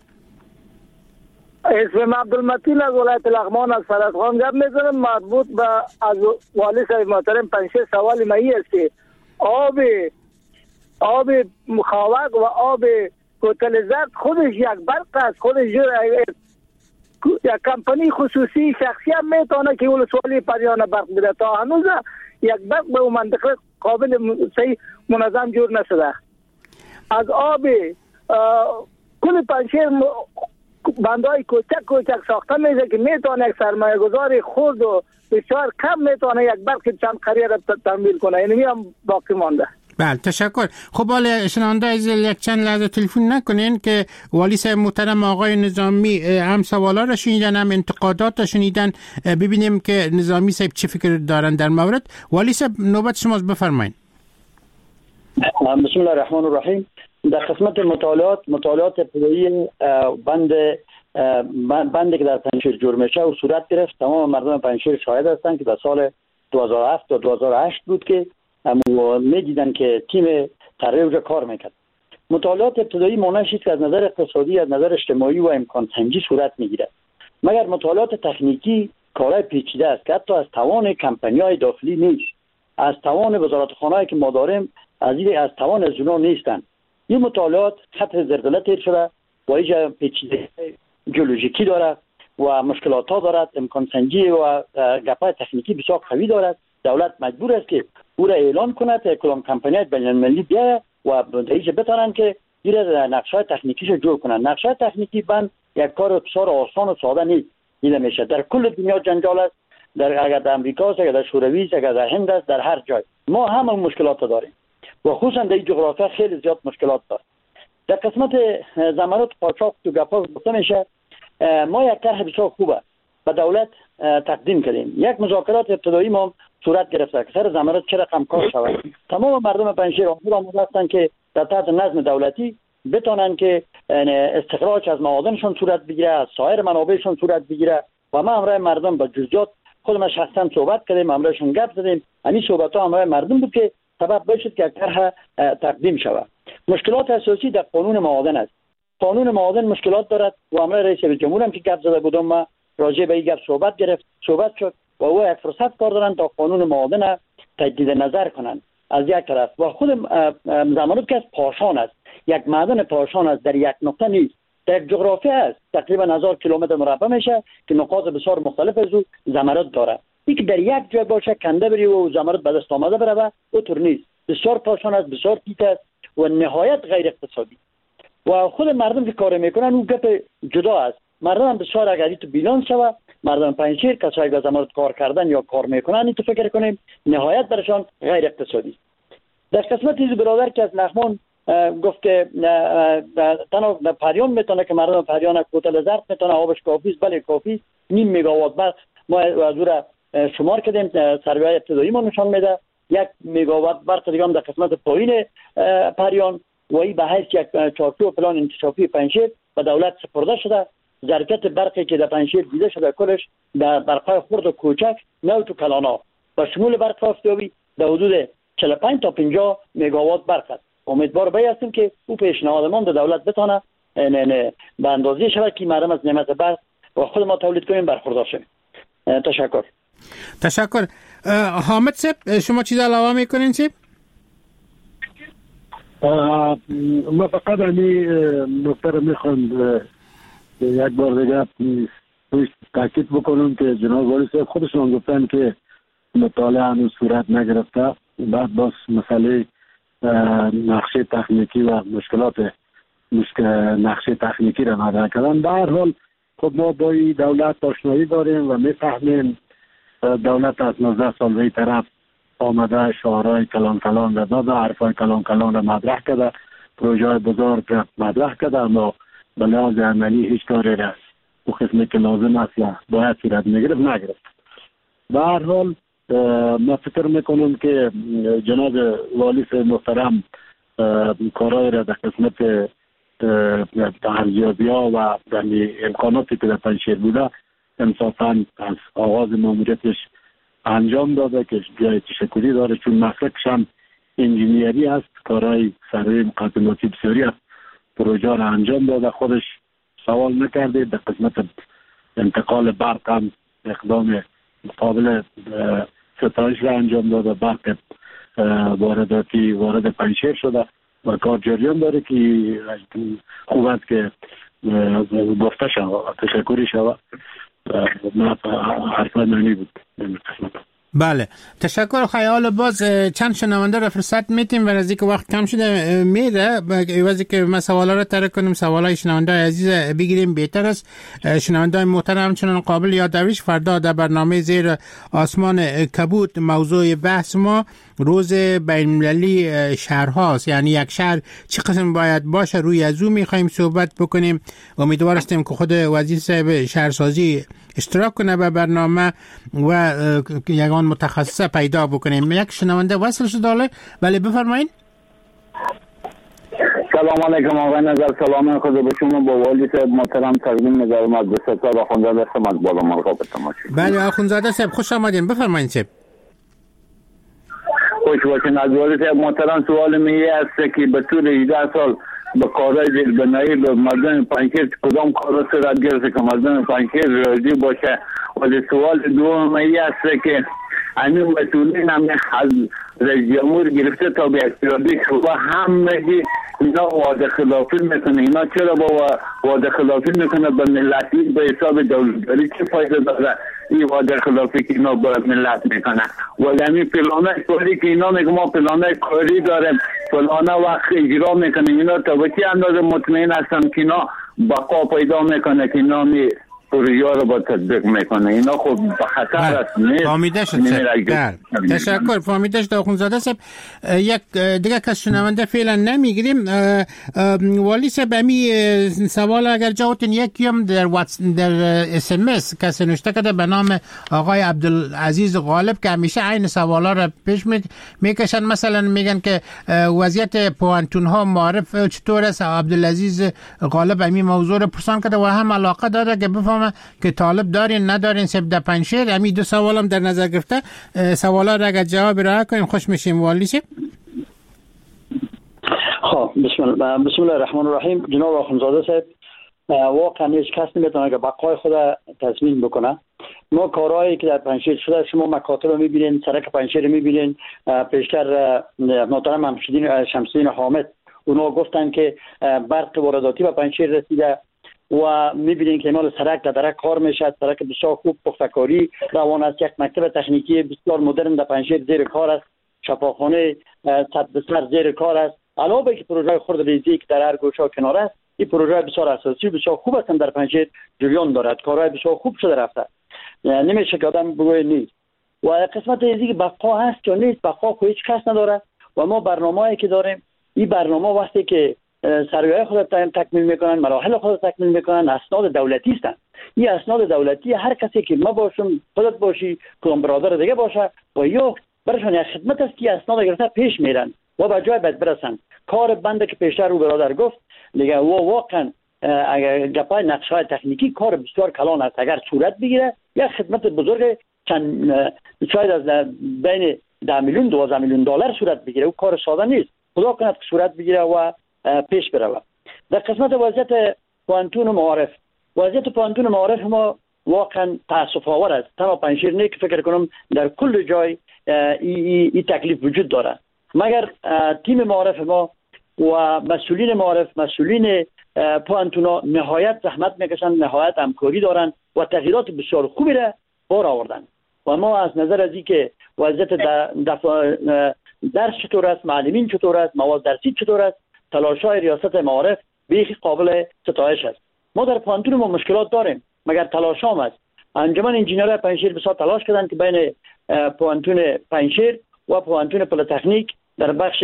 اسم عبدالمتین از ولایت لغمان از فرزخان گپ میزنم. مربوط به از والی صاحب محترم پنجشیر سوال مایی است که آب آب مخاوق و آب کوتل زرد خودش یک برق است، خودش یک کمپانی خصوصی شخصی هم میتونه که ولسوالی پریان برق بده. تا هنوز یک برق به اون منطقه قابل صحیح منظم جور نشده. از آب کل پنجشیر بندای کوچک کوچک ساخته میشه که میتونه یک سرمایه گذاری خرد و بسیار کم میتونه یک برق چند قریه را تمویل کنه. یعنی هم باقی مانده. بله تشکر. خب حالا شنونده از یک چند لحظه تلفن نکنین که والی صاحب محترم آقای نظامی هم سوالا را شنیدن هم انتقادات را شنیدن. ببینیم که نظامی صاحب چه فکر دارن در مورد. والی صاحب نوبت شماست، بفرمایید. بسم الله الرحمن الرحیم. در قسمت مطالعات مطالعات ابتدایی بند بندی که در پنجشیر جور میشه و صورت گرفت، تمام مردم پنجشیر شاهد هستند که در سال دو هزار و هفت تا دو هزار و هشت بود که میدیدن که تیم طراحی اونجا کار میکرد. مطالعات ابتدایی معنیش است که از نظر اقتصادی، از نظر اجتماعی و امکان سنجی صورت میگیره، مگر مطالعات تکنیکی کارهای پیچیده است که حتی از توان کمپانی‌های داخلی نیست، از توان وزارتخانه‌ای که ما داریم از این از توان از اونا نیستن. این مطالعات خط زلزله تیر شده و اینجا پیچیده جیولوژیکی داره و مشکلات ها دارد، امکان سنجی و گپای تکنیکی بسیار قوی دارد دولت مجبور است که او را اعلان کنه تا کلام کمپانی بین‌المللی بیاره و بندهیش بتانن که دیره نقشه تکنیکیش جور کنن. نقشه تکنیکی بند یک کار بسیار آسان و ساده نیست. دیده میشه در کل دنیا جنجال است، در اگر در امریکا است، اگر در شوروی است، اگر در هند است، در هر جای ما هم مشکلات داریم و خصوصا در جغرافیا خیلی زیاد مشکلات داریم. در قسمت زمرد قاچاق تو گپا گفته میشه، ما یک طرح بسیار خوبه به دولت تقدیم کردیم. یک مذاکرات ابتدایی ما صورت گرفته که سر زمرد چه رقم کار شود. تمام مردم پنجشیر آماده هستند که در تحت نظم دولتی بتونن که استخراج از معادنشون صورت بگیره، از سایر منابعشون صورت بگیره و ما همراه مردم با جزئیات خودم شخصا صحبت کردیم، همراهشون گپ زدیم. همین صحبت ها همراه مردم بود که سبب بشد که طرح تقدیم شود. مشکلات اساسی در قانون معادن است. قانون معادن مشکلات دارد و همراه رئیس جمهور هم که گپ زده بودم ما راجع به این گپ صحبت گرفت صحبت شد و او یک فرصت کار دارن تا قانون معادن تجدید نظر کنن از یک طرف و خود زمرد که از پاشان است، یک معدن پاشان است، در یک نقطه نیست، در یک جغرافیا است، تقریبا هزار کیلومتر مربع میشه که نقاط بسیار مختلف از او زمرد داره. این که در یک جای باشه کنده بری و زمرد به دست آمده بره اونطور نیست. بسیار پاشان است، بسیار تیت است و نهایت غیر اقتصادی و خود مردم که کار میکنن اون گپ جدا است. مردم هم بسیار اگر تو بیلانس شود، مردم پنجشیر کسایی که زمرد کار کردن یا کار میکنن این تو فکر کنیم نهایت برشان غیر اقتصادی. در قسمت چیز برادر که از لغمان گفت که تنها پریان میتونه که مردم پریان کوتل زرد میتونه آبش کافی است. بله کافی است. نیم مگاوات برق ما از او را شمار کردیم، سروی ابتدایی ما نشان میده یک مگاوات برق دیگه هم در قسمت پایین پریان و این به حیث یک چارچوب و پلان انکشافی پنجشیر به دولت سپرده شده. ظرفیت برقی که در پنجشیر دیده شده کلش در برقای خرد و کوچک نه تو کلانا و شمول برق آفتابی در حدود چهل و پنج تا پنجاه مگاوات برق است. امیدوار به هستیم که او پیشنهادمان در دولت بتونه به اندازه شود که مردم از نعمت برق و خود ما تولید کنیم برخوردار شویم. تشکر. تشکر. حامد صاحب شما چیز علاوه میکنین صاحب؟ ما فقط همی نکته رو میخوام یک بار دیگه توش تاکید بکنم که جناب والی صاحب خودشون گفتن که مطالعه هنوز صورت نگرفته. بعد باز مسئله نقشه تکنیکی و مشکلات مشکل نقشه تکنیکی را مطرح کردن. در هر حال خب ما با این دولت آشنایی داریم و میفهمیم دولت از نوزده سال به طرف آمده شعارهای کلان کلان را داده، حرفهای کلان کلان را مطرح کرده، پروژه بزرگ را مطرح کرده، اما به لحاظ عملی هیچ کاری را او قسمی که لازم است یا باید صورت میگرفت نگرفت. به هر حال من فکر میکنم که جناب والی صاحب محترم کارهای را در قسمت ارزیابی ها و امکاناتی که در پنجشیر بوده انصافا از آغاز ماموریتش انجام داده که جای تشکری داره، چون مسلکش هم انجینیری است. کارهای سروی مقدماتی بسیاری است، پروژه را انجام داده، خودش سوال نکرده. در قسمت انتقال برق هم اقدام مقابل ستایش را انجام داده، برق وارداتی وارد پنجشیر شده و کار جریان داره که خوب است که گفته شود، تشکری شود. ما حرفای معنی بود. بله تشکر. خیال باز چند شنونده را فرصت میتیم و از اینکه وقت کم شده میده عوضی که ما سوالا را طرح کنیم، سوالای شنونده عزیز بگیریم بهتر است. شنونده محترم همچنان قابل یادآوریش فردا در برنامه زیر آسمان کبود موضوع بحث ما روز بین‌المللی شهرهاست، یعنی یک شهر چه قسم باید باشه روی از او میخوایم صحبت بکنیم. امیدوار هستیم که خود وزیر صاحب شهرسازی اشتراک کنه به برنامه و یگان متخصص پیدا بکنیم. یک شنونده وصل شده. ولی بفرمایید. سلام علیکم آقای نظر، سلام خود به شما. با والی صاحب محترم تقدیم می‌کنم از ستاد آخوندزاده صاحب از بالا مرغاب تماش. بله آخوندزاده صاحب خوش آمدین، بفرمایید صاحب. خوش باشین. از والی صاحب محترم سوال می است که به طول هجده سال به کارهای زیربنایی به مردم پنجشیر کدام کارا صورت گرفته که مردم پنجشیر راضی باشه؟ و سوال دوم می است که همین مسئولین هم از رئیس جمهور گرفته تا به اقتصادی شما همگی اینا وعده خلافی میکنه. اینا چرا با وعده خلافی میکنه به ملتی به حساب دولتداری چه فایده داره؟ این وعده خلافی که اینا با ملت میکنن. ولی همین پلانه کاری که اینا میگه ما پلانه کاری داریم، پلانه وقت اجرا میکنیم، اینا تا به چه اندازه مطمئن هستم که اینا بقا پیدا میکنه که اینا می پروژه رو با تطبیق میکنه. اینا خب به خطر است. فهمیده شد. تشکر. فهمیده شد آخوندزاده صاحب. یک دیگه کس شنونده فعلا نمیگیریم. والی صاحب امی سوال اگر جوابتون یکیم در واتس در اس ام اس کسی نوشته کرده به نام آقای عبدالعزیز غالب که همیشه عین سوالا رو پیش میکشن. مثلا میگن که وضعیت پوانتون ها معرف چطور است. عبدالعزیز غالب امی موضوع رو پرسان کرده و هم علاقه داره که بفهم که طالب دارین ندارین. سب در پنشیر امی دو سوالم در نظر گرفته. سوالا را اگر جواب راه کنیم خوش میشیم. والی صاحب. خب بسم الله بسم الله الرحمن الرحیم. جناب آخوندزاده صاحب، واقعا هیچ کس نمیتونه که بقای خود تضمین بکنه. ما کارهایی که در پنشیر شده، شما مکاتب رو میبینین، سرک پنشیر رو میبینین. پیشتر محترم همشدین شمسدین حامد اونا گفتن که برق وارداتی به پنشیر رسیده و میبینین که اینا سرک در درک کار میشه. سرک بسیار خوب پختکاری روان است. یک مکتب تکنیکی بسیار مدرن در پنشیر زیر کار است. شفاخانه صد بسر زیر کار است. علاوه بر که پروژه خردریزی که در هر گوشه و کنار است، این پروژه بسیار اساسی بسیار خوب است در پنشیر جریان دارد. کارهای بسیار خوب شده رفته. نمیشه که آدم بگوید نیست. و قسمت ازی که بقا هست یا نیست، بقا خو هیچ کس نداره. و ما برنامه‌ای که داریم، این برنامه وقتی که سروی‌های خود تکمیل میکنن، مراحل خود تکمیل میکنن، اسناد دولتی هستند. این اسناد دولتی هر کسی که ما باشم، خودت باشی، کدام برادر دیگه باشه، و یا برشان یک خدمت است که اسناد گرفته پیش میرن و به جای باید برسن. کار بنده که پیشتر رو برادر گفت دیگه، و واقعا اگر گپای نقشه‌های تکنیکی کار بسیار کلان است. اگر صورت بگیره یک خدمت بزرگ چند شاید از بین ده میلیون دوازده میلیون دلار صورت بگیره، او کار ساده نیست. خدا کند که صورت بگیره و پیش بره. در قسمت وضعیت پوانتون معارف، وضعیت پوانتون معارف ما واقعا تاسف آور است. تمام پنشیر نه که فکر کنم در کل جای این ای تکلیف وجود داره، مگر تیم معارف ما و مسئولین معارف، مسئولین پوانتونا نهایت زحمت میکشن، نهایت همکاری دارن و تغییرات بسیار خوبی را بار آوردن. و ما از نظر از این که وضعیت درس چطور است، معلمین چطور است، مواد درسی چطور است، تلاش‌های ریاست معارف بیخی قابل ستایش است. ما در پوانتون ما مشکلات داریم، مگر تلاش هم است. انجمن انجینرهای پنشیر بسیار تلاش کردند که بین پوانتون پنشیر و پوانتون پلی‌تکنیک در بخش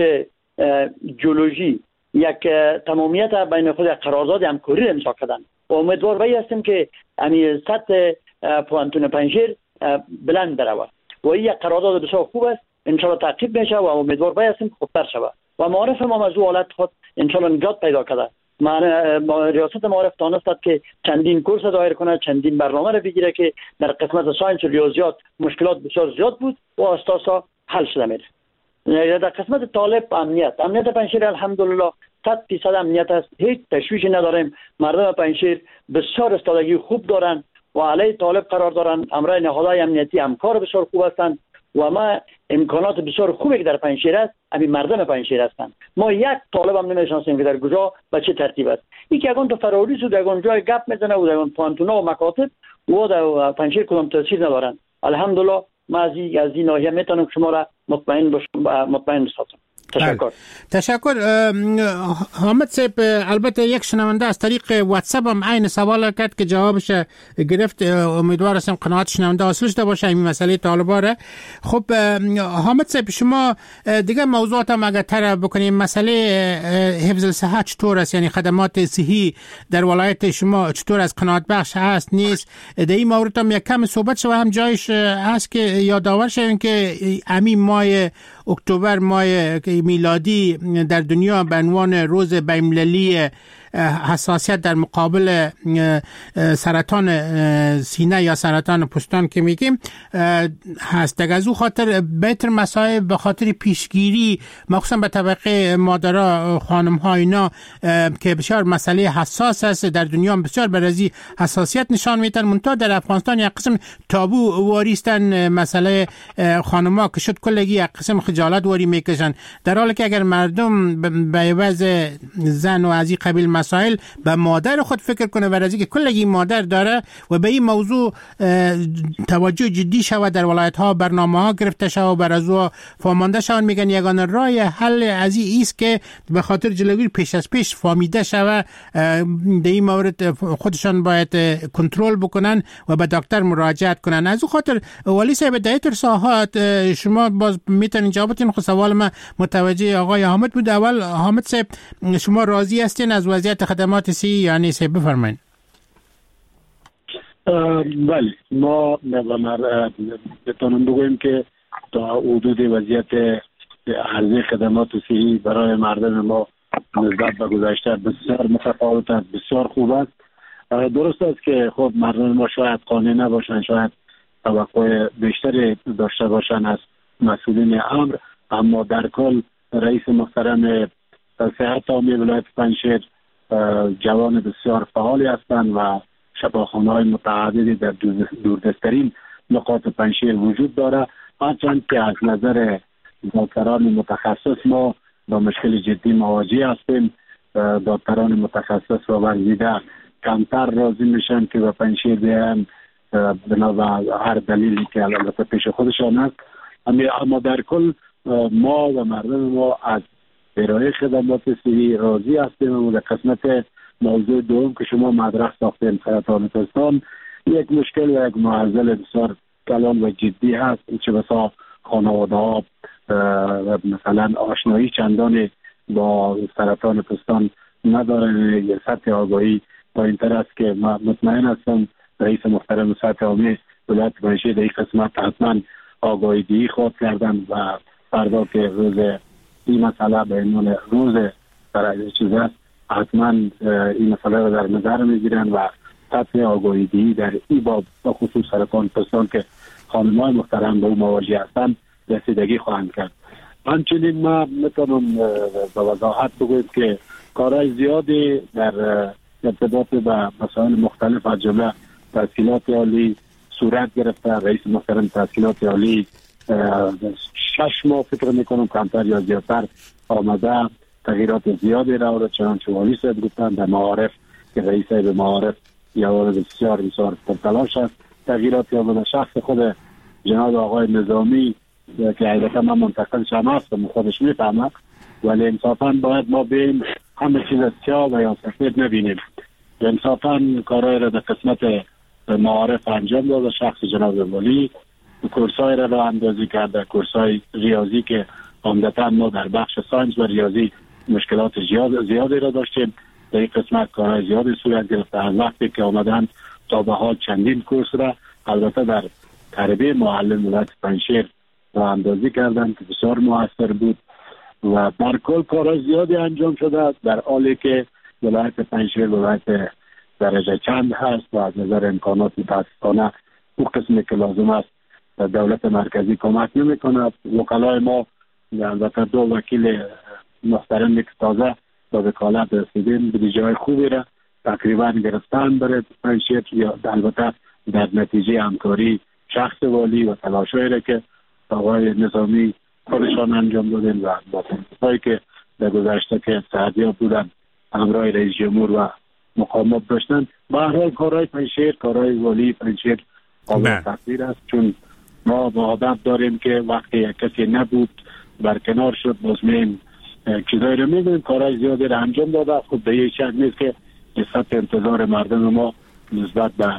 جیولوژی یک تمامیت بین خود قرارداد همکاری امضا کردند و امیدوار بایی هستیم که همین سطح پوانتون پنشیر بلند برود و این یک قرارداد بسیار خوب است. انشاءالله تعقیب میشه و امیدوار بایی هستیم که خوبتر شود و معارف ما از حالت خود انشاءالله نجات پیدا کرده. ریاست معارف تانست که چندین کورس دایر کنه، چندین برنامه رو بگیره که در قسمت ساینس و ریاضیات مشکلات بسیار زیاد بود و استاسا حل شده میره. در قسمت طالب امنیت، امنیت پنشیر الحمدلله صد درصد امنیت است، هیچ تشویشی نداریم. مردم پنشیر بسیار استادگی خوب دارن و علیه طالب قرار دارن. امرای نهادهای امنیتی همکار بسیار خوب هستند و ما امکانات بسیار خوبی که در پنشیر است همین مردم پنشیر هستند. ما یک طالب هم نمیشناسیم که در کجا و چه ترتیب است. یکی اگون تو فراریس و اگون جای گپ میزنه و اگون پوانتونا و مکاتب و در پنشیر کدام تاثیر ندارن. الحمدلله ما از این از این ناحیه میتونم شما را مطمئن باشم، مطمئن بسازم. تشکر. تشکر. حامد صاحب، البته یک شنونده از طریق واتساپ هم عین سوال کرد که جوابش گرفت. امیدوار هستم قناعت شنونده حاصل شده باشه این مسئله طالباره. خب حامد صاحب، شما دیگه موضوعات هم اگر طرح بکنیم، مسئله حفظ الصحه چطور است؟ یعنی خدمات صحی در ولایت شما چطور است؟ قناعت بخش هست نیست؟ در این مورد هم یک کم صحبت شد و هم جایش هست که یادآور شویم که همین ماه اکتبر، ماه میلادی، در دنیا به عنوان روز بین‌المللی حساسیت در مقابل سرطان سینه یا سرطان پوستان که میگیم هست. در از او خاطر بهتر مسائل به خاطر پیشگیری مخصوصا به طبقه مادرها، خانم ها اینا که بسیار مسئله حساس است، در دنیا بسیار برازی حساسیت نشان میدن. منتها در افغانستان یک قسم تابو واریستن مسئله خانم ها که شد کلگی یک قسم خجالت واری میکشن، در حالی که اگر مردم به عوض زن و از این قبیل مسائل مسائل به مادر خود فکر کنه و از اینکه کلگی مادر داره و به این موضوع توجه جدی شود در ولایت ها، برنامه ها گرفته شود و بر از او فهمانده شود. میگن یگانه راه حل از این است که به خاطر جلوگیری پیش از پیش فهمیده شود در این مورد خودشان باید کنترل بکنن و به دکتر مراجعت کنن. از اون خاطر والی صاحب دایتر ساحات شما باز میتونین جوابتون خود سوال ما متوجه آقای حامد بود. اول حامد صاحب شما راضی هستین از وضعیت خدمات سی یعنی صاحب بفرمایید. بله ما بتونم بگویم که تا حدود وضعیت عرضه خدمات صحی برای مردم ما نسبت به گذشته بسیار متفاوت است، بسیار خوب است. درست است که خب مردم ما شاید قانع نباشند، شاید توقع بیشتری داشته باشند از مسئولین امر، اما در کل رئیس محترم صحت عامه ولایت پنجشیر جوان بسیار فعالی هستند و شفاخانه‌های متعددی در دوردستترین نقاط پنجشیر وجود داره. هرچند که از نظر دکتران متخصص ما با مشکل جدی مواجه هستیم. دکتران متخصص و ورزیده کمتر راضی میشن که به پنجشیر بیان بنا به هر دلیلی که البته پیش خودشان است. اما در کل ما و مردم ما از ارائه خدمات صحی راضی هستیم. و در قسمت موضوع دوم که شما مدرک ساختیم سرطان پستان، یک مشکل و یک معضل بسیار کلان و جدی هست. چه بسا خانواده ها مثلا آشنایی چندانی با سرطان پستان ندارن. یه سطح آگاهی با این طرح است که مطمئن هستم رئیس محترم صحت عامه ولایت پنجشیر در این قسمت حتما آگاهی دهی خواهد کردن و فردا که روز این مسئله به عنوان روز برای چیز است حتما این مسئله رو در نظر میگیرن و سطح آگاهی دهی در این باب با خصوص سرطان پستان که خانم‌های محترم به او مواجه هستند رسیدگی خواهند کرد. همچنین ما میتونم به وضاحت بگویم که کارهای زیادی در ارتباط به مسائل مختلف از جمله تحصیلات عالی صورت گرفته. رئیس محترم تحصیلات عالی شش ماه فکر میکنم کمتر یا زیادتر آمده تغییرات زیادی را آورد. چنانچه والی صاحب گفتن در معارف که رئیس به معارف یا بسیار بسیار پرتلاش است تغییراتی آورده. شخص خود جناب آقای نظامی که حقیقتا من منتقل شما هستم خودش میفهمه، ولی انصافا باید ما بین همه چیز سیاه و یا سفید نبینیم. انصافا کارهای را در قسمت معارف انجام داده. شخص جناب والی کورسای را را اندازی کرده، کورسای ریاضی که عمدتا ما در بخش ساینس و ریاضی مشکلات زیادی را داشتیم. در این قسمت کارهای زیادی صورت گرفته. از وقتی که آمدن تا به حال چندین کورس را البته در تربیه معلم ولایت پنجشیر را اندازی کردن که بسیار موثر بود و در کل کارهای زیادی انجام شده. در حالی که ولایت پنجشیر ولایت درجه چند هست و از نظر امکانات متاسفانه او قسمی که لازم است دولت مرکزی کمک نمی کند. وکلای ما البته دو وکیل محترم که تازه با وکالت رسیدیم به جای خوبی را تقریبا گرفتن برای پنجشیر یا البته در نتیجه همکاری شخص والی و تلاشایی را که آقای نظامی خودشان انجام دادن و با تنظیم‌هایی که در گذشته که صحتیاب بودن همراه رئیس جمهور و مقامات داشتن. به هر حال کارهای پنجشیر کارهای والی پنجشیر قابل تقدیر است، چون ما با عادت داریم که وقتی یک کسی نبود برکنار شد باز میم چیزایی رو می‌بینیم. کارهای زیادی رو انجام داده. خب به یک شک نیست که سطح انتظار مردم ما نسبت به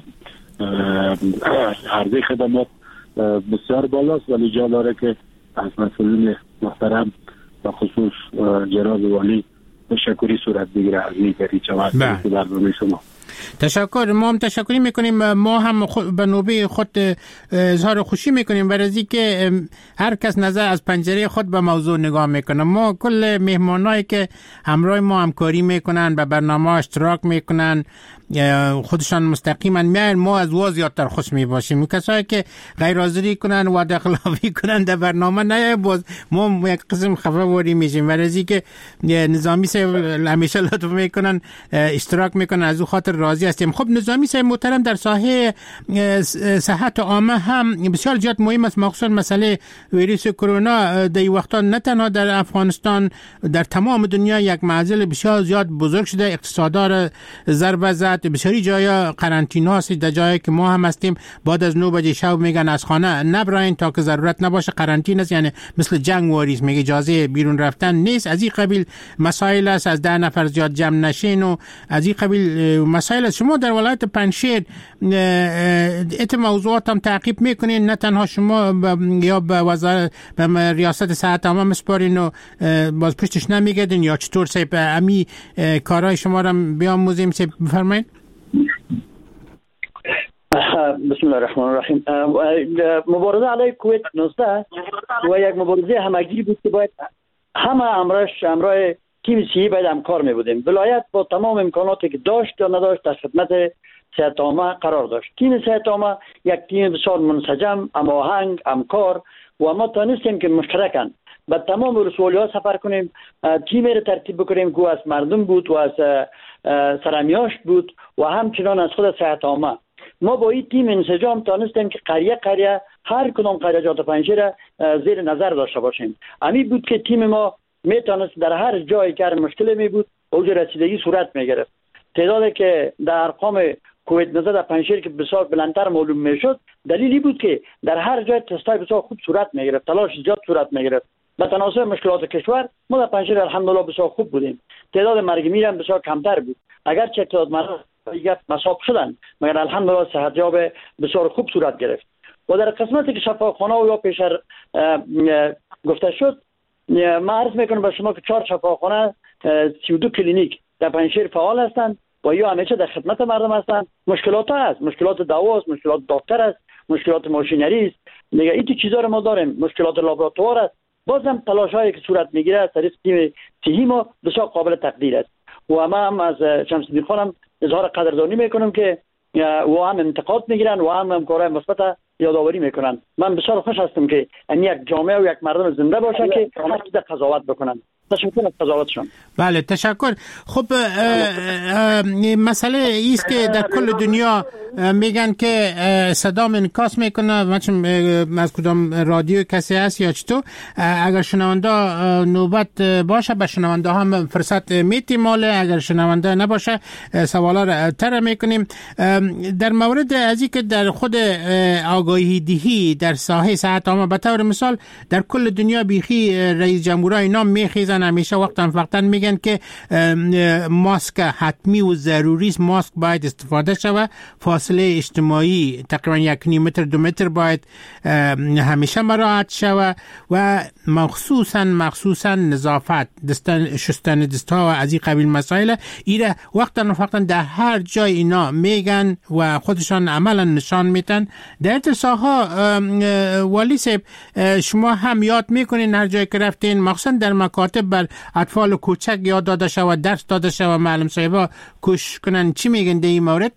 عرضه خدمات بسیار بالاست، ولی جا داره که از مسئولین محترم و خصوص جناب والی تشکری صورت بگیره از این که چه که برنامه شما. تشکر. ما هم تشکری میکنیم. ما هم به نوبه خود اظهار خوشی میکنیم برای اینکه هر کس نظر از پنجره خود به موضوع نگاه میکنه. ما کل مهمانایی که همراه ما همکاری میکنن به برنامه اشتراک میکنن خودشان مستقیما میاین ما از وا زیادتر خوش می باشیم. کسایی که غیر حاضری کنن و دخلاوی کنن در برنامه نه باز ما یک قسم خفه واری میشیم. ورزی که نظامی صاحب همیشه لطف میکنن اشتراک میکنن از او خاطر راضی هستیم. خب نظامی صاحب محترم در ساحه صحت عامه هم بسیار زیاد مهم است، مخصوصا مسئله ویروس کرونا در این وقتا نه تنها در افغانستان در تمام دنیا یک معضل بسیار زیاد بزرگ شده، اقتصادا را ضربه زد، بسیاری جایا قرنطینه هست، در جایی که ما هم هستیم بعد از نه بجه شب میگن از خانه نبراین تا که ضرورت نباشه، قرنطینه است، یعنی مثل جنگ واریز میگه اجازه بیرون رفتن نیست. از این قبیل مسائل است، از ده نفر زیاد جمع نشین و از این قبیل مسائل است. شما در ولایت پنجشیر ات موضوعات هم تعقیب میکنین، نه تنها شما یا به وزارت به ریاست صحت عامه مسپارین و باز پشتش نمیگردین یا چطور صاحب امی کارهای شما را بیاموزیم؟ صاحب بفرمایید. بسم الله الرحمن الرحیم. مبارزه علیه کووید نوزده و یک مبارزه همگی بود که باید همه امرش امرای تیم سی باید همکار می بودیم. ولایت با تمام امکاناتی که داشت یا نداشت در خدمت صحت عامه قرار داشت. تیم صحت عامه یک تیم بسیار منسجم، هماهنگ، همکار و ما تانستیم که مشترکاً به تمام ولسوالی‌ها سفر کنیم، تیمی را ترتیب بکنیم که از مردم بود و از سرمیاشت بود و همچنان از خود صحت عامه. ما با این تیم انسجام تانستیم که قریه قریه هر کدام قریه‌جات پنجشیر زیر نظر داشته باشیم. همین بود که تیم ما میتونست در هر جایی که مشکل می بود اوج رسیدگی صورت میگرفت. تعدادی که در ارقام کووید نوزده در پنجشیر که بسیار بلندتر معلوم میشد دلیلی بود که در هر جای تستای بسیار خوب صورت میگرفت، تلاش زیاد صورت میگرفت. به تناسب مشکلات کشور ما در پنجشیر الحمدلله بسیار خوب بودیم. تعداد مرگ میر هم بسیار کمتر بود، اگرچه تعداد مرگ دیگر مصاب شدن مگر الحمدلله صحتیاب بسیار خوب صورت گرفت. و در قسمتی که شفاخانه و یا پیشر گفته شد، ما عرض میکنم به شما که چهار شفاخانه سی و دو کلینیک در پنجشیر فعال هستند و یا همیشه در خدمت مردم هستند. مشکلات هست، مشکلات دوا است، مشکلات دکتر است، مشکلات ماشینری است، دیگه این چیزا رو ما داریم، مشکلات لابراتوار است. بازم تلاشایی که صورت میگیره از طریق تیم صحی ما بسیار قابل تقدیر است و ما هم از شمس الدین خانم اظهار قدردانی میکنم که و هم انتقاد میگیرن و هم همکارای مثبت یادآوری میکنن. من بسیار خوش هستم که این یک جامعه و یک مردم زنده باشه که هر چیز قضاوت بکنن. تشکر از قضاوتشون. بله تشکر. خب مسئله ایست که در کل دنیا میگن که صدام انعکاس میکنه، مثلا از کدام رادیو کسی هست یا چطور، اگر شنونده نوبت باشه به شنونده هم فرصت میتیم ماله، اگر شنونده نباشه سوالا را تر میکنیم. در مورد از این که در خود آگاهی دهی در ساحه صحت عامه به طور مثال در کل دنیا بیخی رئیس جمهورای اینا میخیزن همیشه وقتا وقتا میگن که ماسک حتمی و ضروری است، ماسک باید استفاده شود، فاصله اجتماعی تقریبا یک نیم متر دو متر باید همیشه مراعات شود و مخصوصا مخصوصا نظافت، دستن شستن دستها و از این قبیل مسائل ایره وقتا وقتا در هر جای اینا میگن و خودشان عملا نشان میدن. در ساحه والی صاحب شما هم یاد میکنین هر جای که رفتین، مخصوصا در مکاتب بر اطفال کوچک یاد داده شود، درس داده شود، معلم صاحبا کوشش کنن، چی میگن در این مورد؟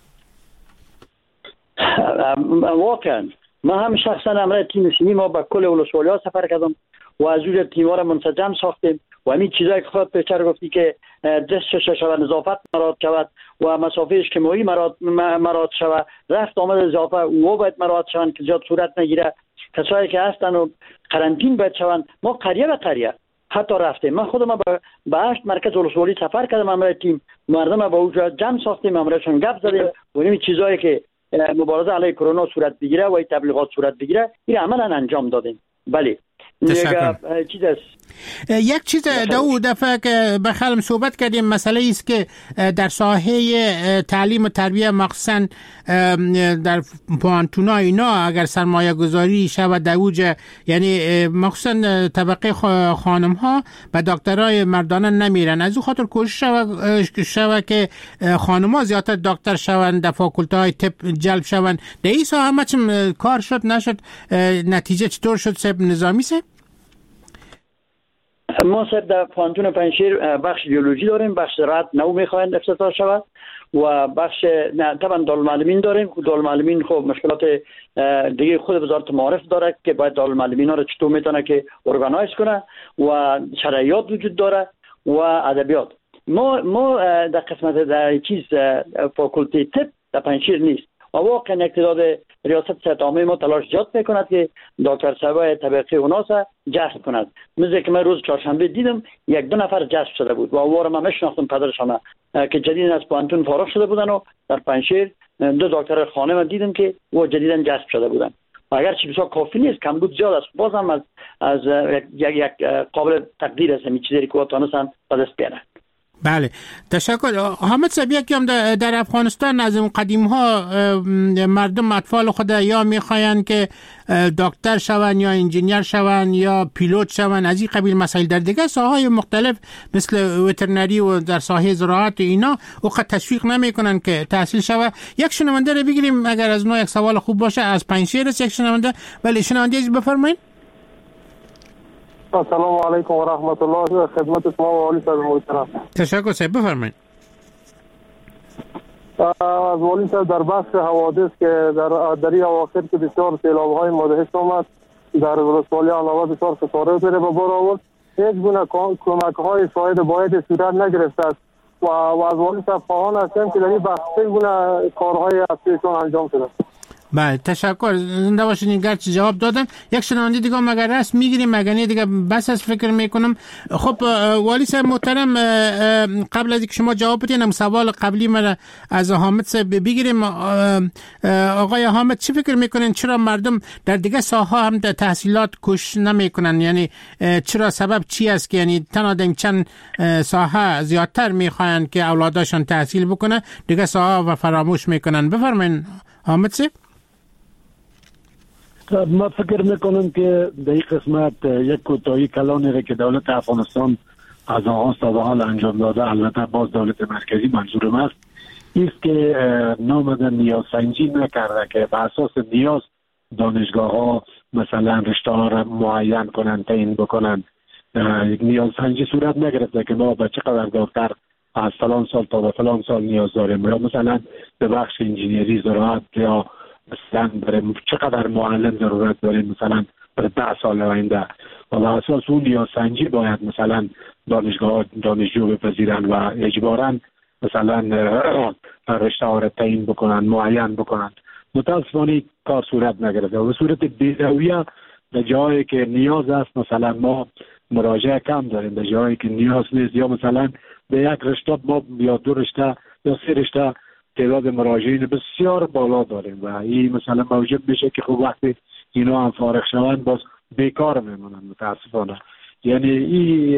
واقعا ما هم شخصا امر تیم سیمی ما با کل ولسوالی‌ها سفر کردم و از اون تیم‌ها را منسجم ساختیم و همین چیزایی که خود پیشتر گفتی که دست شود، نظافت مراعات شود و مسافه اجتماعی مراعات شود، رفت آمد اضافه او باید مراعات شوند که زیاد صورت نگیره. کسایی که هستن و قرنطین باید شوند. ما قریه به قریه حتی رفتیم. من خودم به هشت مرکز ولسوالی سفر کردم، امر تیم مردم با اونجا جمع ساختیم، امرشون گپ زدیم و این چیزایی که مبارزه علیه کرونا صورت بگیره و تبلیغات صورت بگیره این عملا انجام دادیم. بله چیز است. یک چیز دو دفعه که به خلم صحبت کردیم مسئله است که در ساحه تعلیم و تربیه مخصوصا در پوانتونا اینا اگر سرمایه گذاری شود در اوج، یعنی مخصوصا طبقه خانم ها به دکترای مردانه نمیرن، از او خاطر کوشش شود که خانم ها زیادتر دکتر شوند، در فاکولته های طب جلب شوند. در این ساحه همه کار شد نشد، نتیجه چطور شد صاحب نظامی صاحب؟ ما صاحب در پانتون پنجشیر بخش بیولوژی داریم، بخش زراعت نو میخواین افتتاح شود و بخش نه طبعا دارالمعلمین داریم. دارالمعلمین خب مشکلات دیگه خود وزارت معارف داره که باید دارالمعلمین ها رو چطور میتونه که ارگانایز کنه و شرایط وجود داره و ادبیات. ما ما در قسمت در چیز فاکولته طب در پنجشیر نیست و واقعا اقتدار ریاست صحت عامه ما تلاش زیاد میکند که دکتر صاحب طبقه اوناس جذب کند. مثل که من روز چهارشنبه دیدم یک دو نفر جذب شده بود و اوار ما میشناختم پدرشان که جدیدن از پانتون فارغ شده بودن و در پنجشیر دو دکتر خانه من دیدم که و جدیدن جذب شده بودن. و اگر چی بسیار کافی نیست، کمبود زیاد است، بازم از از یک یک قابل تقدیر است این چیزی که وطنستان به دست بیارن. بله تشکر. حامد صاحب، یکی هم در افغانستان از اون قدیم ها مردم اطفال خود یا میخواین که دکتر شون یا انجینیر شون یا پیلوت شون، از این قبیل مسائل. در دیگه ساحات مختلف مثل وترنری و در ساحه زراعت اینا او خود تشویق نمیکنن که تحصیل شوه. یک شنونده رو بگیریم اگر از نوع یک سوال خوب باشه. از پنجشیر است یک شنونده. ولی شنونده بفرمایید. السلام علیکم و رحمت الله. خدمت شما و والی صاحب محترم. تشکر صاحب، بفرمایید. از والی صاحب در بحث حوادث که در دری اواخر که بسیار سیلاب‌های مدهش آمد در ولسوالی علاوه بسیار خسارات به بار آورد، هیچ گونه کمک‌های فایده باید صورت نگرفته است و از والی صاحب خواهان هستیم که در این بحث چه گونه کارهای اصلیشون انجام شده. بله تشکر، زنده باشید. این گرچه جواب دادن. یک شنونده دیگه مگر راست میگیریم مگه دیگه بس از فکر میکنم. خب والی صاحب محترم، قبل از اینکه شما جواب بدین سوال قبلی من از حامد صاحب بگیریم. آقای حامد چی فکر میکنین چرا مردم در دیگه ساحه هم در تحصیلات کوشش نمیکنن؟ یعنی چرا سبب چی است که یعنی تنها چند ساحه زیادتر میخواین که اولاداشون تحصیل بکنه، دیگه ساحه و فراموش میکنن؟ بفرمایید حامد صاحب. ما فکر میکنم که در این قسمت یک کوتاهی کلانی را که دولت افغانستان از آغاز تا به حال انجام داده، البته باز دولت مرکزی منظورم است، است که نامدن نیاز سنجی نکرده که به اساس نیاز دانشگاه ها مثلا رشته ها را معین کنن، تعیین بکنن. نیاز سنجی صورت نگرفته که ما به چقدر دکتر از فلان سال تا به فلان سال نیاز داریم، یا مثلا به بخش انجینیری زراعت یا مثلا برای چقدر معلم ضرورت داریم مثلا برای ده سال آینده. و به اساس اون نیاز سنجی باید مثلا دانشگاه دانشجو بپذیرن و اجباراً مثلا رشته ها را تعیین بکنن، معین بکنن. متاسفانه کار صورت نگرفته و به صورت بی‌رویه به جایی که نیاز است مثلا ما مراجعه کم داریم، به جایی که نیاز نیست، یا مثلا به یک رشته ما یا دو رشته یا سه رشته تعداد مراجعین بسیار بالا داریم و این مثلا موجب میشه که خب وقتی اینا هم فارغ شوند باز بیکار میمونن متاسفانه. یعنی این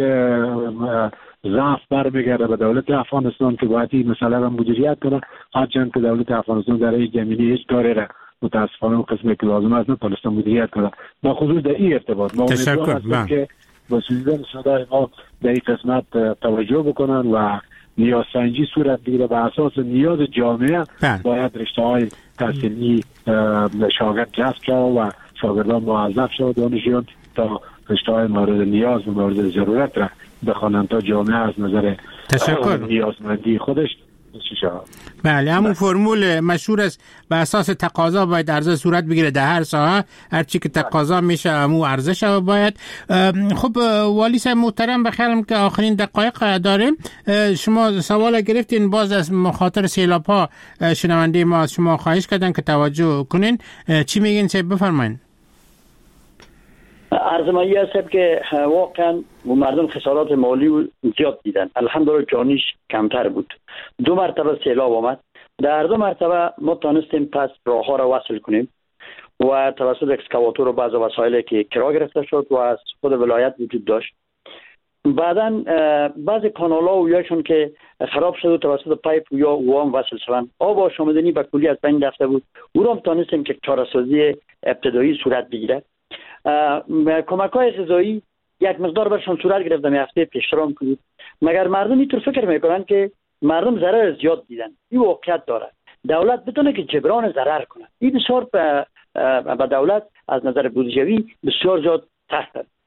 ضعف برمیگرده به دولت افغانستان که باید این مسئله را مدیریت کنه، هرچند که دولت افغانستان در این زمینه هیچ کاری را متاسفانه اون قسمی که لازم است نتونسته مدیریت کنه. با خصوص در این ارتباط ما امیدوار هستیم که مسئولین صدای ما در این قسمت توجه بکنن و نیاز سنجی صورت بگیره. به اساس نیاز جامعه باید رشته های تحصیلی شاگرد جذب شود و شاگردان موظف شود دانشجویان تا رشته های مورد نیاز و مورد ضرورت را بخوانند تا جامعه از نظر نیازمندی خودش چی شود. بله همون فرمول مشهور است به اساس تقاضا باید عرضه صورت بگیره در هر ساحه، هر چی که تقاضا میشه همون عرضه شود باید. خب والی صاحب محترم بخیرم که آخرین دقایق داریم. شما سوال گرفتین، باز از مخاطر سیلاب ها شنونده ما از شما خواهش کردن که توجه کنین. چی میگین صاحب؟ بفرمایید. ارزمایی هست که واقعا مردم خسارات مالی زیاد دیدن، الحمدلله جانیش کمتر بود. دو مرتبه سیلاب آمد، در دو مرتبه ما تانستیم پس راه ها را وصل کنیم و توسط اکسکاواتور و بعض وسایلی که کرا گرفته شد و از خود ولایت وجود داشت. بعداً بعض کانال ها و یاشون که خراب شد و توسط پایپ یا وام وصل شدن، آب آشامیدنی به کلی از بین رفته بود، او را تانستیم که چاره‌سازی ابتدایی صورت بگیره. کمک های غذایی یک مقدار برشان صورت گرفته می هفته پیشترام کنید، مگر مردم اینطور فکر میکنن که مردم ضرر زیاد دیدن. این واقعیت داره، دولت بتونه که جبران ضرر کنه. این بسیار به دولت از نظر بودجوی بسیار زیاد سخت است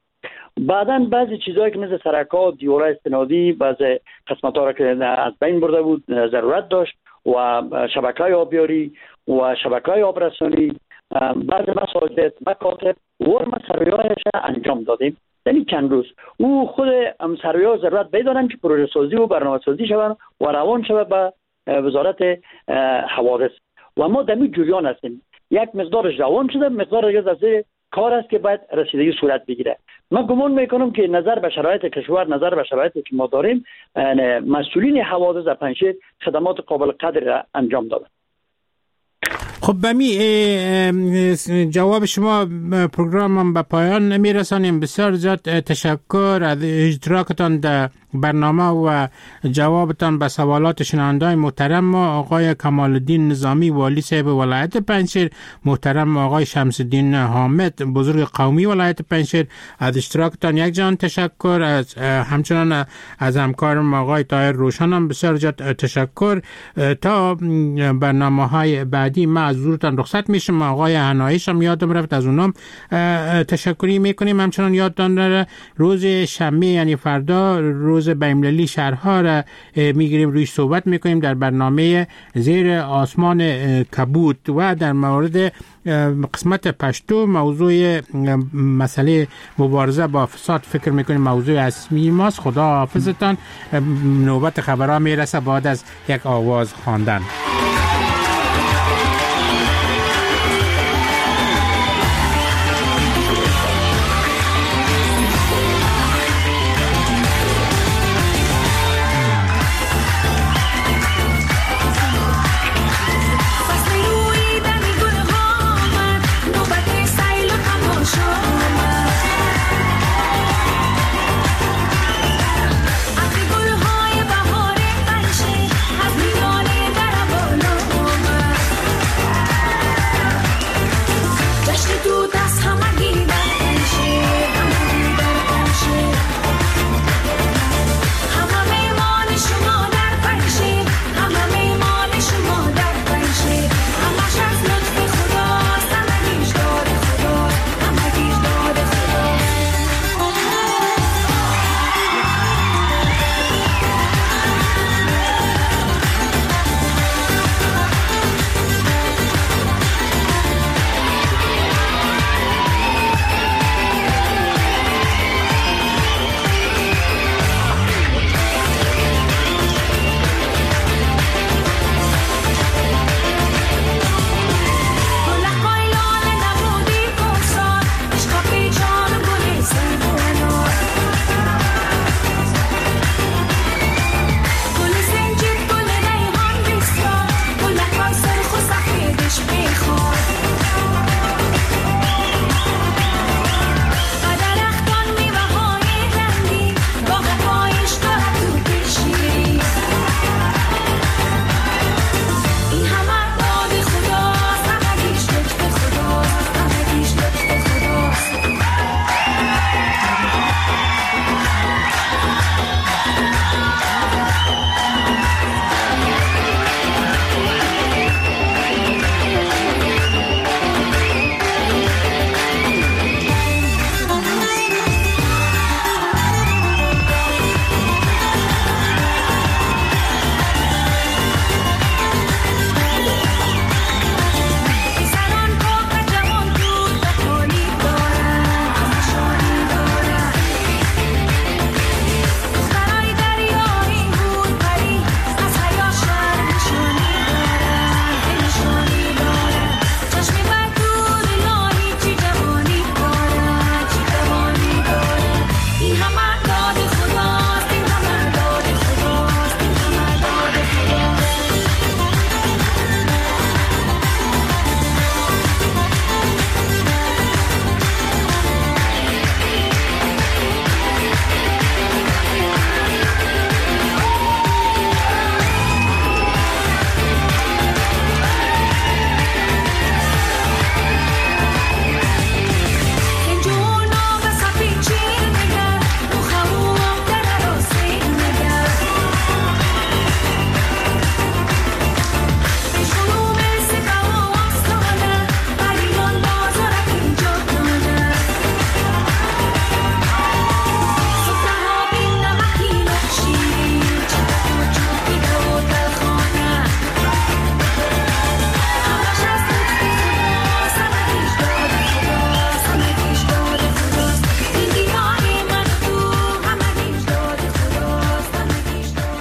بعداً بعضی چیزهایی که مثل سرکات، دیوارهای استنادی، بعضی قسمت‌ها را که از بین برده بود ضرورت داشت و شبکه‌های آبیاری و شبکه‌های آبرسانی، بعضی مساجد، مکاتب و ما سروی‌هایش انجام دادیم. یعنی چند روز او خود هم سروی‌ها ضرورت بیدارن که پروژه سازی و برنامه سازی شوند و روان شود به وزارت حوادث و ما در این جریان هستیم. یک مقدارش روان شده، مقدار دیگه از کار است که باید رسیدگی صورت بگیره. من گمان میکنم که نظر به شرایط کشور، نظر به شرایطی که ما داریم، مسئولین حوادث در پنجشیر خدمات قابل قدر را انجام دادن. خب بمی جواب شما پروگرامم به پایان میرسانیم. بسیار زیاد تشکر از اشتراکتان در برنامه و جوابتان به سوالات شنونده‌های محترم ما. آقای کمال الدین نظامی والی صاحب ولایت پنجشیر، محترم آقای شمس الدین حامد بزرگ قومی ولایت پنجشیر، از اشتراکتان یک جان تشکر. از همچنان از همکارم آقای طاهر روشن هم بسیار زیاد تشکر. تا برنامه‌های بعدی ما از حضورتان رخصت میشم. آقای حنایش هم یادم رفت، از اونم تشکری میکنیم. همچنان یادتان نره روز شنبه یعنی فردا روز بین‌المللی شهرها را میگیریم، روی صحبت میکنیم در برنامه زیر آسمان کبود و در مورد قسمت پشتو موضوع مسئله مبارزه با فساد فکر میکنیم موضوع اصلی ماست. خدا حافظتان. نوبت خبرها میرسه بعد از یک آواز خواندن.